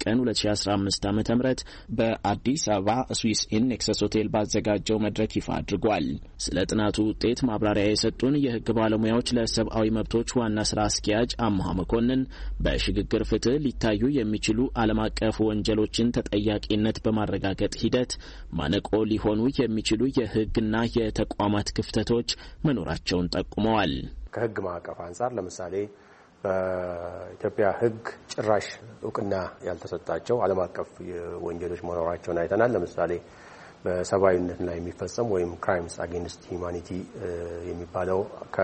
ቀን ሁለት ሺ አስራ አምስት ዓ.ም በአዲስ አበባ ስዊስ ኢን ኔክሰስ ሆቴል ባዘጋጀው መድረክ ይፋ አድርጓል። ስለ ጥናቱ ውጤት ማብራሪያ የሰጡን የህግ ባለሙያዎች ለሰብአዊ መብቶች ዋና ስራ አስኪያጅ አምሃ መኮንን በሽግግር ፍትህ ሊታዩ የሚችሉ ዓለም አቀፍ ወንጀሎችን ተጠያቂነት በማረጋገጥ ሂደት ማነቆ ሊሆኑ የሚችሉ የህግና የተቋማት ክፍተቶች መኖራቸውን ጠቁመዋል። ከህግ ማዕቀፍ አንጻር ለምሳሌ በኢትዮጵያ ህግ ጭራሽ እውቅና ያልተሰጣቸው ዓለም አቀፍ ወንጀሎች መኖራቸውን አይተናል። ለምሳሌ በሰብአዊነት ላይ የሚፈጸም ወይም ክራይምስ አጌንስት ሂዩማኒቲ የሚባለው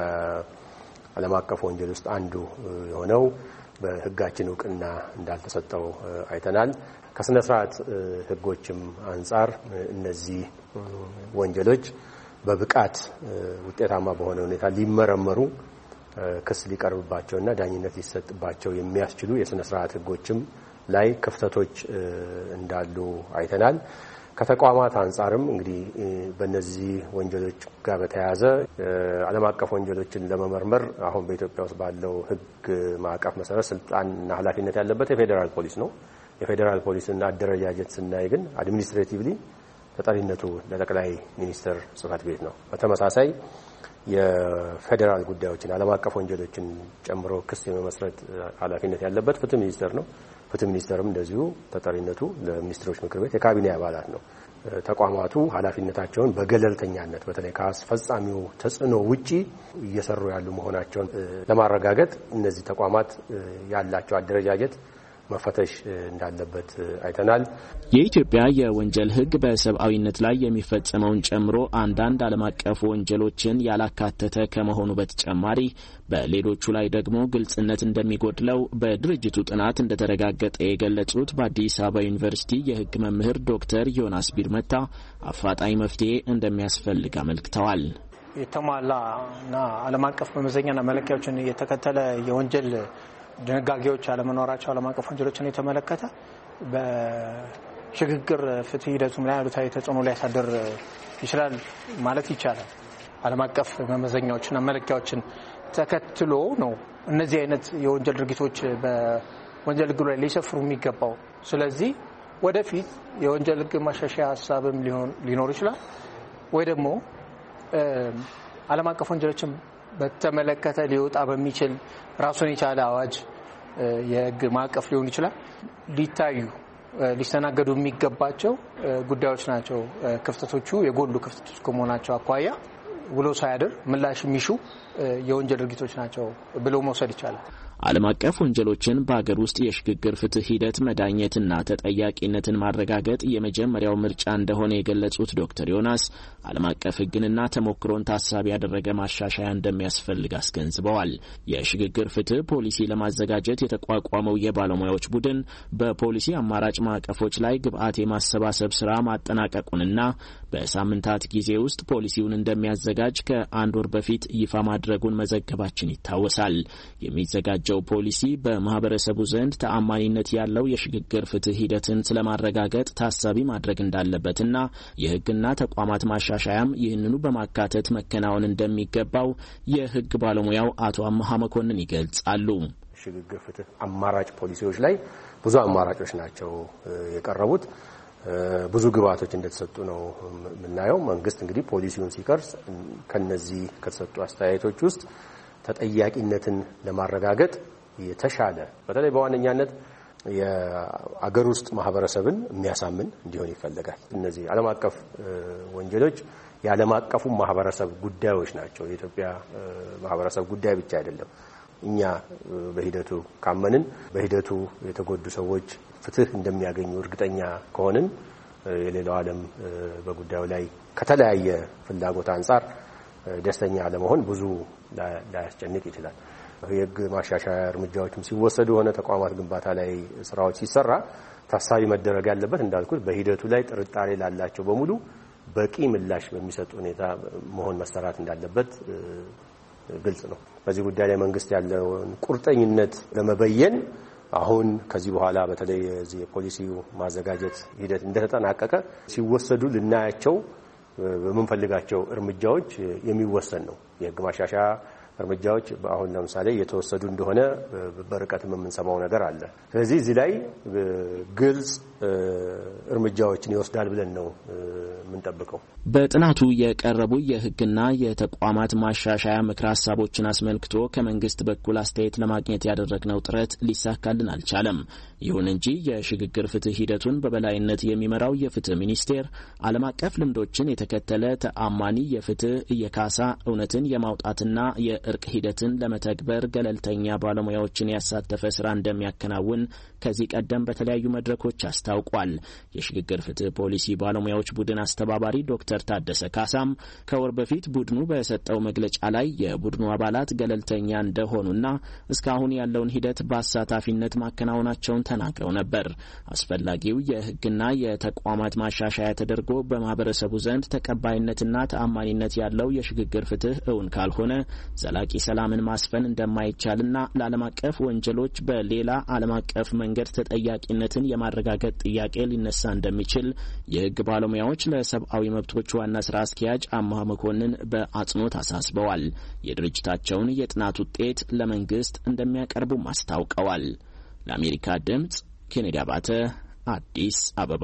ከዓለም አቀፍ ወንጀል ውስጥ አንዱ የሆነው በህጋችን እውቅና እንዳልተሰጠው አይተናል። ከስነ ስርዓት ህጎችም አንጻር እነዚህ ወንጀሎች በብቃት ውጤታማ በሆነ ሁኔታ ሊመረመሩ ክስ ሊቀርብባቸውና ዳኝነት ሊሰጥባቸው የሚያስችሉ የስነ ስርዓት ህጎችም ላይ ክፍተቶች እንዳሉ አይተናል። ከተቋማት አንጻርም እንግዲህ በእነዚህ ወንጀሎች ጋር በተያያዘ ዓለም አቀፍ ወንጀሎችን ለመመርመር አሁን በኢትዮጵያ ውስጥ ባለው ህግ ማዕቀፍ መሰረት ስልጣንና ኃላፊነት ያለበት የፌዴራል ፖሊስ ነው። የፌዴራል ፖሊስና አደረጃጀት ስናይ ግን አድሚኒስትሬቲቭሊ ተጠሪነቱ ለጠቅላይ ሚኒስትር ጽህፈት ቤት ነው። በተመሳሳይ የፌዴራል ጉዳዮችን ዓለም አቀፍ ወንጀሎችን ጨምሮ ክስ የመመስረት ኃላፊነት ያለበት ፍትህ ሚኒስቴር ነው። ፍትህ ሚኒስቴርም እንደዚሁ ተጠሪነቱ ለሚኒስትሮች ምክር ቤት የካቢኔ አባላት ነው። ተቋማቱ ኃላፊነታቸውን በገለልተኛነት በተለይ ከአስፈጻሚው ተጽዕኖ ውጪ እየሰሩ ያሉ መሆናቸውን ለማረጋገጥ እነዚህ ተቋማት ያላቸው አደረጃጀት መፈተሽ እንዳለበት አይተናል። የኢትዮጵያ የወንጀል ህግ በሰብአዊነት ላይ የሚፈጸመውን ጨምሮ አንዳንድ ዓለም አቀፍ ወንጀሎችን ያላካተተ ከመሆኑ በተጨማሪ በሌሎቹ ላይ ደግሞ ግልጽነት እንደሚጎድለው በድርጅቱ ጥናት እንደተረጋገጠ የገለጹት በአዲስ አበባ ዩኒቨርሲቲ የህግ መምህር ዶክተር ዮናስ ቢርመታ አፋጣኝ መፍትሄ እንደሚያስፈልግ አመልክተዋል። የተሟላና ዓለም አቀፍ መመዘኛና መለኪያዎችን የተከተለ የወንጀል ድንጋጌዎች አለመኖራቸው ዓለም አቀፍ ወንጀሎችን የተመለከተ በሽግግር ፍትህ ሂደቱም ላይ አሉታዊ ተጽዕኖ ሊያሳድር ይችላል ማለት ይቻላል። ዓለም አቀፍ መመዘኛዎችና መለኪያዎችን ተከትሎ ነው እነዚህ አይነት የወንጀል ድርጊቶች በወንጀል ህግ ላይ ሊሰፍሩ የሚገባው። ስለዚህ ወደፊት የወንጀል ህግ ማሻሻያ ሀሳብም ሊኖር ይችላል ወይ ደግሞ ዓለም አቀፍ ወንጀሎችን በተመለከተ ሊወጣ በሚችል ራሱን የቻለ አዋጅ የህግ ማዕቀፍ ሊሆን ይችላል። ሊታዩ ሊስተናገዱ የሚገባቸው ጉዳዮች ናቸው። ክፍተቶቹ የጎሉ ክፍተቶች ከመሆናቸው አኳያ ውሎ ሳያድር ምላሽ የሚሹ የወንጀል ድርጊቶች ናቸው ብሎ መውሰድ ይቻላል። ዓለም አቀፍ ወንጀሎችን በአገር ውስጥ የሽግግር ፍትህ ሂደት መዳኘትና ተጠያቂነትን ማረጋገጥ የመጀመሪያው ምርጫ እንደሆነ የገለጹት ዶክተር ዮናስ ዓለም አቀፍ ህግንና ተሞክሮን ታሳቢ ያደረገ ማሻሻያ እንደሚያስፈልግ አስገንዝበዋል። የሽግግር ፍትህ ፖሊሲ ለማዘጋጀት የተቋቋመው የባለሙያዎች ቡድን በፖሊሲ አማራጭ ማዕቀፎች ላይ ግብዓት የማሰባሰብ ስራ ማጠናቀቁንና በሳምንታት ጊዜ ውስጥ ፖሊሲውን እንደሚያዘጋጅ ከአንድ ወር በፊት ይፋ ማድረጉን መዘገባችን ይታወሳል። የሚዘጋጀው ፖሊሲ በማህበረሰቡ ዘንድ ተአማኒነት ያለው የሽግግር ፍትህ ሂደትን ስለማረጋገጥ ታሳቢ ማድረግ እንዳለበትና የህግና ተቋማት ማሻሻያም ይህንኑ በማካተት መከናወን እንደሚገባው የህግ ባለሙያው አቶ አምሃ መኮንን ይገልጻሉ። ሽግግር ፍትህ አማራጭ ፖሊሲዎች ላይ ብዙ አማራጮች ናቸው የቀረቡት። ብዙ ግብዓቶች እንደተሰጡ ነው የምናየው። መንግስት እንግዲህ ፖሊሲውን ሲቀርጽ ከነዚህ ከተሰጡ አስተያየቶች ውስጥ ተጠያቂነትን ለማረጋገጥ የተሻለ በተለይ በዋነኛነት የአገር ውስጥ ማህበረሰብን የሚያሳምን እንዲሆን ይፈልጋል። እነዚህ ዓለም አቀፍ ወንጀሎች የዓለም አቀፉ ማህበረሰብ ጉዳዮች ናቸው። የኢትዮጵያ ማህበረሰብ ጉዳይ ብቻ አይደለም። እኛ በሂደቱ ካመንን በሂደቱ የተጎዱ ሰዎች ፍትህ እንደሚያገኙ እርግጠኛ ከሆንን የሌላው ዓለም በጉዳዩ ላይ ከተለያየ ፍላጎት አንጻር ደስተኛ ለመሆን ብዙ ላያስጨንቅ ይችላል። የህግ ማሻሻያ እርምጃዎችም ሲወሰዱ ሆነ ተቋማት ግንባታ ላይ ስራዎች ሲሰራ ታሳቢ መደረግ ያለበት እንዳልኩት በሂደቱ ላይ ጥርጣሬ ላላቸው በሙሉ በቂ ምላሽ በሚሰጥ ሁኔታ መሆን መሰራት እንዳለበት ግልጽ ነው። በዚህ ጉዳይ ላይ መንግስት ያለውን ቁርጠኝነት ለመበየን አሁን ከዚህ በኋላ በተለይ የዚህ ፖሊሲው ማዘጋጀት ሂደት እንደተጠናቀቀ ሲወሰዱ ልናያቸው በምንፈልጋቸው እርምጃዎች የሚወሰን ነው። የህግ ማሻሻያ እርምጃዎች አሁን ለምሳሌ እየተወሰዱ እንደሆነ በርቀትም የምንሰማው ነገር አለ። ስለዚህ እዚህ ላይ ግልጽ እርምጃዎችን ይወስዳል ብለን ነው የምንጠብቀው። በጥናቱ የቀረቡ የሕግና የተቋማት ማሻሻያ ምክረ ሀሳቦችን አስመልክቶ ከመንግስት በኩል አስተያየት ለማግኘት ያደረግነው ጥረት ሊሳካልን አልቻለም። ይሁን እንጂ የሽግግር ፍትህ ሂደቱን በበላይነት የሚመራው የፍትህ ሚኒስቴር ዓለም አቀፍ ልምዶችን የተከተለ ተአማኒ የፍትህ የካሳ እውነትን የማውጣትና የእርቅ ሂደትን ለመተግበር ገለልተኛ ባለሙያዎችን ያሳተፈ ስራ እንደሚያከናውን ከዚህ ቀደም በተለያዩ መድረኮች አስታውቋል። የሽግግር ፍትህ ፖሊሲ ባለሙያዎች ቡድን አስተባባሪ ዶክተር ታደሰ ካሳም ከወር በፊት ቡድኑ በሰጠው መግለጫ ላይ የቡድኑ አባላት ገለልተኛ እንደሆኑና እስካሁን ያለውን ሂደት በአሳታፊነት ማከናወናቸውን ተናግረው ነበር። አስፈላጊው የህግና የተቋማት ማሻሻያ ተደርጎ በማህበረሰቡ ዘንድ ተቀባይነትና ተአማኒነት ያለው የሽግግር ፍትህ እውን ካልሆነ ዘላቂ ሰላምን ማስፈን እንደማይቻልና ለዓለም አቀፍ ወንጀሎች በሌላ ዓለም አቀፍ መንገድ ተጠያቂነትን የማረጋገጥ ጥያቄ ሊነሳ እንደሚችል የህግ ባለሙያዎች ለሰብአዊ መብቶች ዋና ስራ አስኪያጅ አማሃ መኮንን በአጽንኦት አሳስበዋል። የድርጅታቸውን የጥናት ውጤት ለመንግስት እንደሚያቀርቡም አስታውቀዋል። ለአሜሪካ ድምጽ ኬኔዲ አባተ አዲስ አበባ።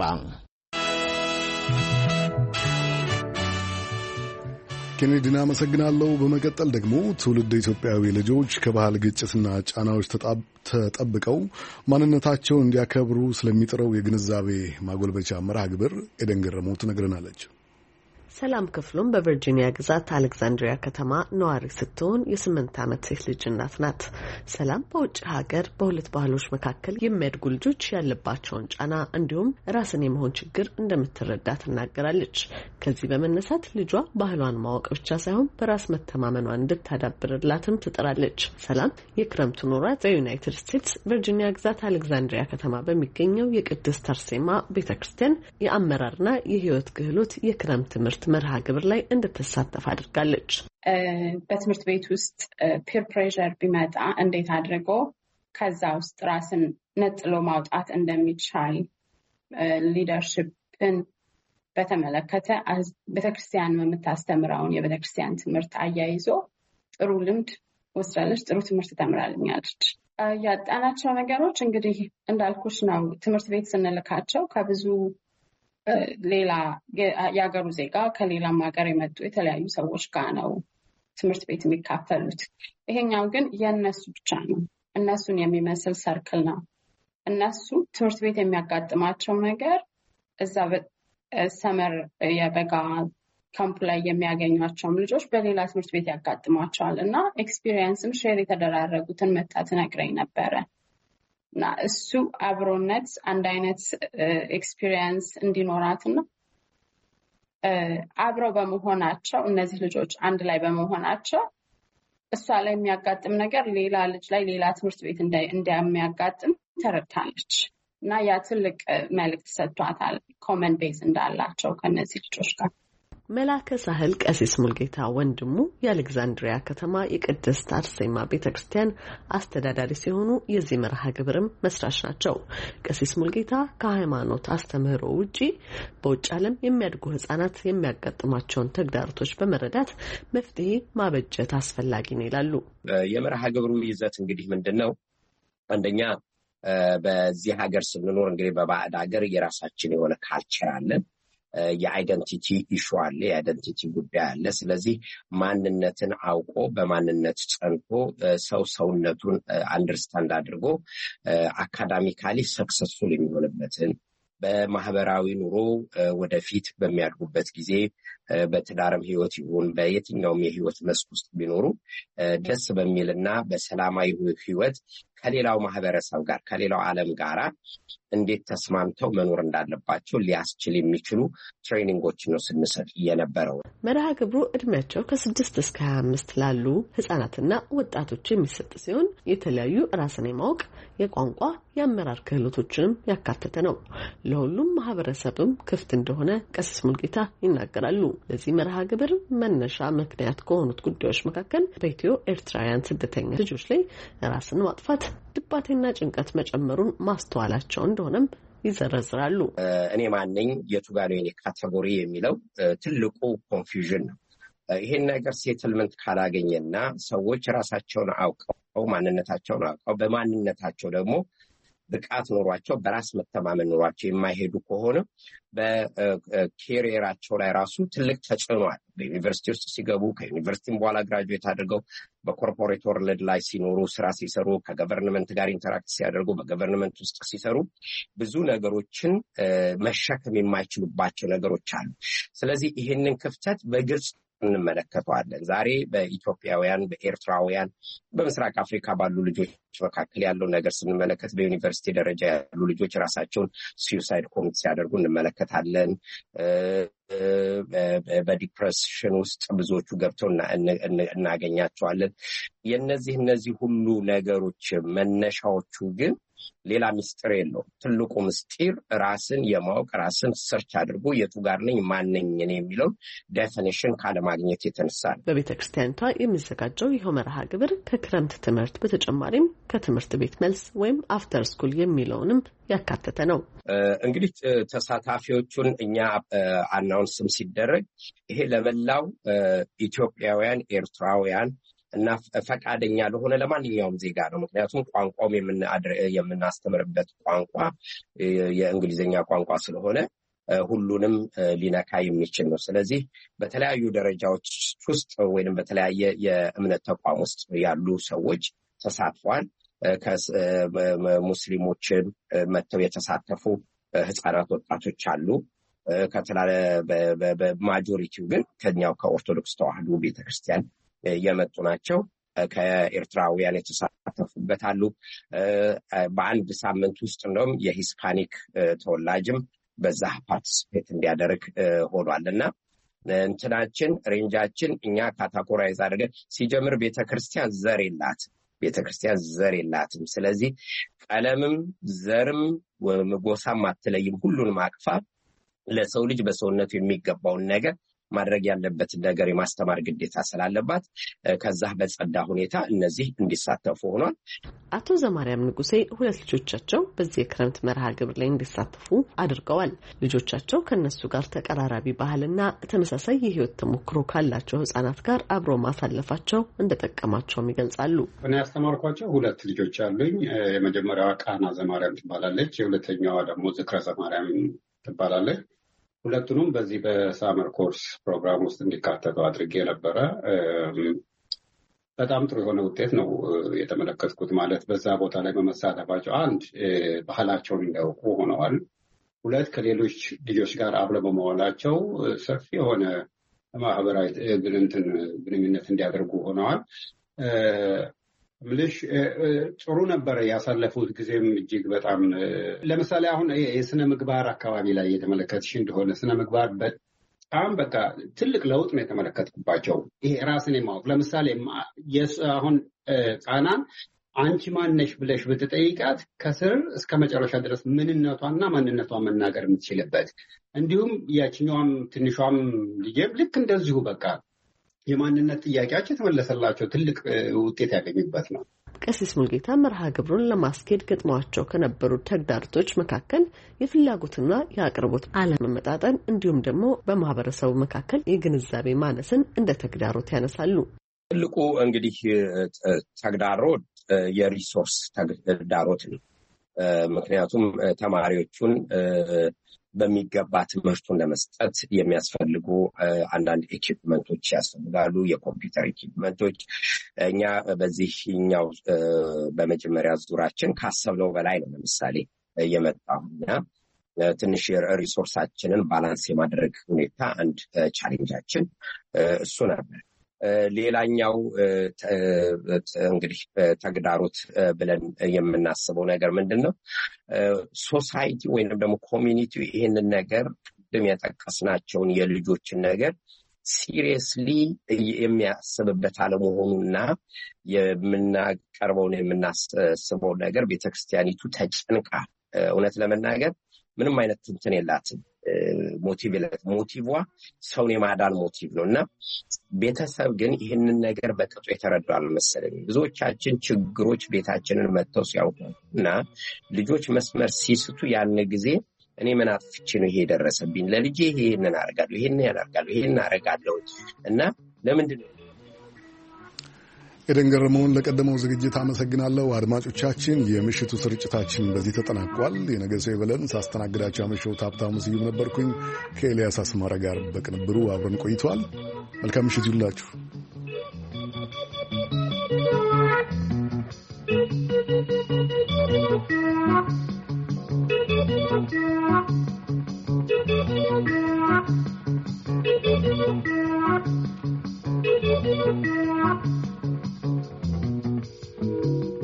ኬኔዲን አመሰግናለሁ። በመቀጠል ደግሞ ትውልድ ኢትዮጵያዊ ልጆች ከባህል ግጭትና ጫናዎች ተጠብቀው ማንነታቸውን እንዲያከብሩ ስለሚጥረው የግንዛቤ ማጎልበቻ መርሃ ግብር ኤደን ገረመው ትነግረናለች። ሰላም ክፍሉም በቨርጂኒያ ግዛት አሌክዛንድሪያ ከተማ ነዋሪ ስትሆን የስምንት ዓመት ሴት ልጅ እናት ናት። ሰላም በውጭ ሀገር በሁለት ባህሎች መካከል የሚያድጉ ልጆች ያለባቸውን ጫና እንዲሁም ራስን የመሆን ችግር እንደምትረዳ ትናገራለች። ከዚህ በመነሳት ልጇ ባህሏን ማወቅ ብቻ ሳይሆን በራስ መተማመኗን እንድታዳብርላትም ትጥራለች። ሰላም የክረምቱ ኖሯት በዩናይትድ ስቴትስ ቨርጂኒያ ግዛት አሌክዛንድሪያ ከተማ በሚገኘው የቅድስት አርሴማ ቤተክርስቲያን የአመራርና የህይወት ክህሎት የክረምት ትምህርት መርሃ ግብር ላይ እንድትሳተፍ አድርጋለች። በትምህርት ቤት ውስጥ ፒር ፕሬሸር ቢመጣ እንዴት አድርጎ ከዛ ውስጥ ራስን ነጥሎ ማውጣት እንደሚቻል፣ ሊደርሽፕን በተመለከተ ቤተክርስቲያን የምታስተምረውን የቤተክርስቲያን ትምህርት አያይዞ ጥሩ ልምድ ወስዳለች። ጥሩ ትምህርት ተምራልኛለች። ያጣናቸው ነገሮች እንግዲህ እንዳልኩሽ ነው። ትምህርት ቤት ስንልካቸው ከብዙ ሌላ የሀገሩ ዜጋ ከሌላም ሀገር የመጡ የተለያዩ ሰዎች ጋር ነው ትምህርት ቤት የሚካፈሉት። ይሄኛው ግን የእነሱ ብቻ ነው። እነሱን የሚመስል ሰርክል ነው። እነሱ ትምህርት ቤት የሚያጋጥማቸው ነገር እዛ ሰመር የበጋ ካምፕ ላይ የሚያገኟቸውም ልጆች በሌላ ትምህርት ቤት ያጋጥሟቸዋል እና ኤክስፒሪየንስም ሼር የተደራረጉትን መታ ትነግረኝ ነበረ እና እሱ አብሮነት አንድ አይነት ኤክስፒሪየንስ እንዲኖራትና አብረው በመሆናቸው እነዚህ ልጆች አንድ ላይ በመሆናቸው እሷ ላይ የሚያጋጥም ነገር ሌላ ልጅ ላይ ሌላ ትምህርት ቤት እንደሚያጋጥም ተረድታለች እና ያ ትልቅ መልእክት ሰጥቷታል። ኮመን ቤዝ እንዳላቸው ከነዚህ ልጆች ጋር። መላከ ሳህል ቀሲስ ሙልጌታ ወንድሙ የአሌክዛንድሪያ ከተማ የቅድስት አርሴማ ቤተክርስቲያን አስተዳዳሪ ሲሆኑ የዚህ መርሃ ግብርም መስራች ናቸው። ቀሲስ ሙልጌታ ከሃይማኖት አስተምህሮ ውጪ በውጭ ዓለም የሚያድጉ ህጻናት የሚያጋጥሟቸውን ተግዳሮቶች በመረዳት መፍትሄ ማበጀት አስፈላጊ ነው ይላሉ። የመርሃ ግብሩ ይዘት እንግዲህ ምንድነው? አንደኛ በዚህ ሀገር ስንኖር እንግዲህ በባዕድ ሀገር የራሳችን የሆነ ካልቸር አለን። የአይደንቲቲ ኢሹ አለ፣ የአይደንቲቲ ጉዳይ አለ። ስለዚህ ማንነትን አውቆ በማንነት ጸንቶ ሰው ሰውነቱን አንደርስታንድ አድርጎ አካዳሚካሊ ሰክሰስፉል የሚሆንበትን በማህበራዊ ኑሮ ወደፊት በሚያድጉበት ጊዜ በትዳርም ህይወት ይሁን በየትኛውም የህይወት መስክ ውስጥ ቢኖሩ ደስ በሚልና በሰላማዊ ህይወት ከሌላው ማህበረሰብ ጋር ከሌላው ዓለም ጋር እንዴት ተስማምተው መኖር እንዳለባቸው ሊያስችል የሚችሉ ትሬኒንጎች ነው ስንሰጥ የነበረው። መርሃ ግብሩ እድሜያቸው ከስድስት እስከ ሀያ አምስት ላሉ ህጻናትና ወጣቶች የሚሰጥ ሲሆን የተለያዩ ራስን የማወቅ የቋንቋ የአመራር ክህሎቶችንም ያካተተ ነው። ለሁሉም ማህበረሰብም ክፍት እንደሆነ ቀሲስ ሙልጌታ ይናገራሉ። ለዚህ መርሃ ግብር መነሻ ምክንያት ከሆኑት ጉዳዮች መካከል በኢትዮ ኤርትራውያን ስደተኛ ልጆች ላይ ራስን ማጥፋት፣ ድባቴና ጭንቀት መጨመሩን ማስተዋላቸው እንደሆነም ይዘረዝራሉ። እኔ ማንኝ የቱ ጋር ነው የኔ ካቴጎሪ የሚለው ትልቁ ኮንፊውዥን ነው። ይሄን ነገር ሴትልመንት ካላገኘና ሰዎች ራሳቸውን አውቀው ማንነታቸውን አውቀው በማንነታቸው ደግሞ ብቃት ኖሯቸው በራስ መተማመን ኖሯቸው የማይሄዱ ከሆነ በኬሪየራቸው ላይ ራሱ ትልቅ ተጽዕኖ አለ። በዩኒቨርሲቲ ውስጥ ሲገቡ ከዩኒቨርሲቲም በኋላ ግራጁዌት አድርገው በኮርፖሬት ወርልድ ላይ ሲኖሩ ስራ ሲሰሩ ከገቨርንመንት ጋር ኢንተራክት ሲያደርጉ በገቨርንመንት ውስጥ ሲሰሩ ብዙ ነገሮችን መሸከም የማይችሉባቸው ነገሮች አሉ። ስለዚህ ይህንን ክፍተት በግልጽ እንመለከተዋለን። ዛሬ በኢትዮጵያውያን፣ በኤርትራውያን፣ በምስራቅ አፍሪካ ባሉ ልጆች መካከል ያለው ነገር ስንመለከት በዩኒቨርሲቲ ደረጃ ያሉ ልጆች ራሳቸውን ሱሳይድ ኮሚት ሲያደርጉ እንመለከታለን። በዲፕሬሽን ውስጥ ብዙዎቹ ገብተው እናገኛቸዋለን። የነዚህ እነዚህ ሁሉ ነገሮች መነሻዎቹ ግን ሌላ ምስጢር የለውም። ትልቁ ምስጢር ራስን የማወቅ ራስን ሰርች አድርጎ የቱ ጋር ነኝ ማንነኝ የሚለው ዴፊኒሽን ካለማግኘት የተነሳ ነው። በቤተክርስቲያኒቷ የሚዘጋጀው ይኸው መርሃ ግብር ከክረምት ትምህርት በተጨማሪም ከትምህርት ቤት መልስ ወይም አፍተር ስኩል የሚለውንም ያካተተ ነው። እንግዲህ ተሳታፊዎቹን እኛ አናውንስም ሲደረግ ይሄ ለመላው ኢትዮጵያውያን፣ ኤርትራውያን እና ፈቃደኛ ለሆነ ለማንኛውም ዜጋ ነው። ምክንያቱም ቋንቋው የምናስተምርበት ቋንቋ የእንግሊዝኛ ቋንቋ ስለሆነ ሁሉንም ሊነካ የሚችል ነው። ስለዚህ በተለያዩ ደረጃዎች ውስጥ ወይንም በተለያየ የእምነት ተቋም ውስጥ ያሉ ሰዎች ተሳትፈዋል። ከሙስሊሞችን መጥተው የተሳተፉ ህፃናት፣ ወጣቶች አሉ። ከተላለ በማጆሪቲው ግን ከኛው ከኦርቶዶክስ ተዋህዶ ቤተክርስቲያን የመጡ ናቸው። ከኤርትራውያን የተሳተፉበት አሉ። በአንድ ሳምንት ውስጥ እንደውም የሂስፓኒክ ተወላጅም በዛ ፓርቲስፔት እንዲያደርግ ሆኗልና እንትናችን ሬንጃችን እኛ ካታጎራይዝ አድርገን ሲጀምር ቤተክርስቲያን ዘር የላትም። ቤተክርስቲያን ዘር የላትም። ስለዚህ ቀለምም ዘርም ጎሳም አትለይም። ሁሉንም አቅፋ ለሰው ልጅ በሰውነቱ የሚገባውን ነገር ማድረግ ያለበትን ነገር የማስተማር ግዴታ ስላለባት ከዛ በጸዳ ሁኔታ እነዚህ እንዲሳተፉ ሆኗል። አቶ ዘማርያም ንጉሴ ሁለት ልጆቻቸው በዚህ የክረምት መርሃ ግብር ላይ እንዲሳተፉ አድርገዋል። ልጆቻቸው ከነሱ ጋር ተቀራራቢ ባህልና ተመሳሳይ የህይወት ተሞክሮ ካላቸው ህጻናት ጋር አብሮ ማሳለፋቸው እንደጠቀማቸውም ይገልጻሉ። እኔ ያስተማርኳቸው ሁለት ልጆች አሉኝ። የመጀመሪያዋ ቃና ዘማርያም ትባላለች። የሁለተኛዋ ደግሞ ዝክረ ዘማርያም ትባላለች። ሁለቱንም በዚህ በሳመር ኮርስ ፕሮግራም ውስጥ እንዲካተቱ አድርጌ ነበረ። በጣም ጥሩ የሆነ ውጤት ነው የተመለከትኩት። ማለት በዛ ቦታ ላይ በመሳተፋቸው አንድ ባህላቸውን እንዲያውቁ ሆነዋል። ሁለት ከሌሎች ልጆች ጋር አብረ በመዋላቸው ሰፊ የሆነ ማህበራዊ ግንኙነት እንዲያደርጉ ሆነዋል። ምልሽ ጥሩ ነበረ ያሳለፉት ጊዜም እጅግ በጣም። ለምሳሌ አሁን የስነ ምግባር አካባቢ ላይ የተመለከትሽ እንደሆነ ስነ ምግባር በጣም በቃ ትልቅ ለውጥ ነው የተመለከትኩባቸው። ይሄ ራስን የማወቅ ለምሳሌ አሁን ቃናን አንቺ ማነሽ ብለሽ ብትጠይቃት ከስር እስከ መጨረሻ ድረስ ምንነቷና ማንነቷን መናገር የምትችልበት፣ እንዲሁም ያችኛዋም ትንሿም ልጄም ልክ እንደዚሁ በቃ የማንነት ጥያቄያቸው የተመለሰላቸው ትልቅ ውጤት ያገኙበት ነው። ቀሲስ ሙልጌታ መርሃ ግብሩን ለማስኬድ ገጥሟቸው ከነበሩ ተግዳሮቶች መካከል የፍላጎትና የአቅርቦት አለመመጣጠን እንዲሁም ደግሞ በማህበረሰቡ መካከል የግንዛቤ ማነስን እንደ ተግዳሮት ያነሳሉ። ትልቁ እንግዲህ ተግዳሮት የሪሶርስ ተግዳሮት ነው። ምክንያቱም ተማሪዎቹን በሚገባ ትምህርቱን ለመስጠት የሚያስፈልጉ አንዳንድ ኢኩዊፕመንቶች ያስፈልጋሉ። የኮምፒውተር ኢኩዊፕመንቶች እኛ በዚህኛው በመጀመሪያ ዙራችን ካሰብነው በላይ ነው። ለምሳሌ የመጣውና ትንሽ ሪሶርሳችንን ባላንስ የማድረግ ሁኔታ አንድ ቻሌንጃችን እሱ ነበር። ሌላኛው እንግዲህ ተግዳሮት ብለን የምናስበው ነገር ምንድን ነው? ሶሳይቲ ወይም ደግሞ ኮሚኒቲ ይህንን ነገር ቅድም የጠቀስናቸውን የልጆችን ነገር ሲሪየስሊ የሚያስብበት አለመሆኑና የምናቀርበውን የምናስበው ነገር ቤተክርስቲያኒቱ ተጨንቃ እውነት ለመናገር ምንም አይነት እንትን የላትም። ሞቲቭ ሞቲቭዋ ሰውን የማዳን ሞቲቭ ነው እና ቤተሰብ ግን ይህንን ነገር በቅጡ የተረዳል መሰለኝ። ብዙዎቻችን ችግሮች ቤታችንን መጥተው ሲያውቁ እና ልጆች መስመር ሲስቱ ያን ጊዜ እኔ ምን አጥፍቼ ነው ይሄ ደረሰብኝ፣ ለልጄ ይሄንን አደርጋለሁ፣ ይሄንን ያደርጋለሁ፣ ይሄንን አደርጋለሁ እና ለምንድን ነው? ኤደን ገረመውን ለቀደመው ዝግጅት አመሰግናለሁ። አድማጮቻችን፣ የምሽቱ ስርጭታችን በዚህ ተጠናቋል። የነገ ሰው ይበለን። ሳስተናግዳቸው ያመሸሁት ሀብታሙ ስዩም ነበርኩኝ። ከኤልያስ አስማራ ጋር በቅንብሩ አብረን ቆይተዋል። መልካም ምሽት ይሁንላችሁ።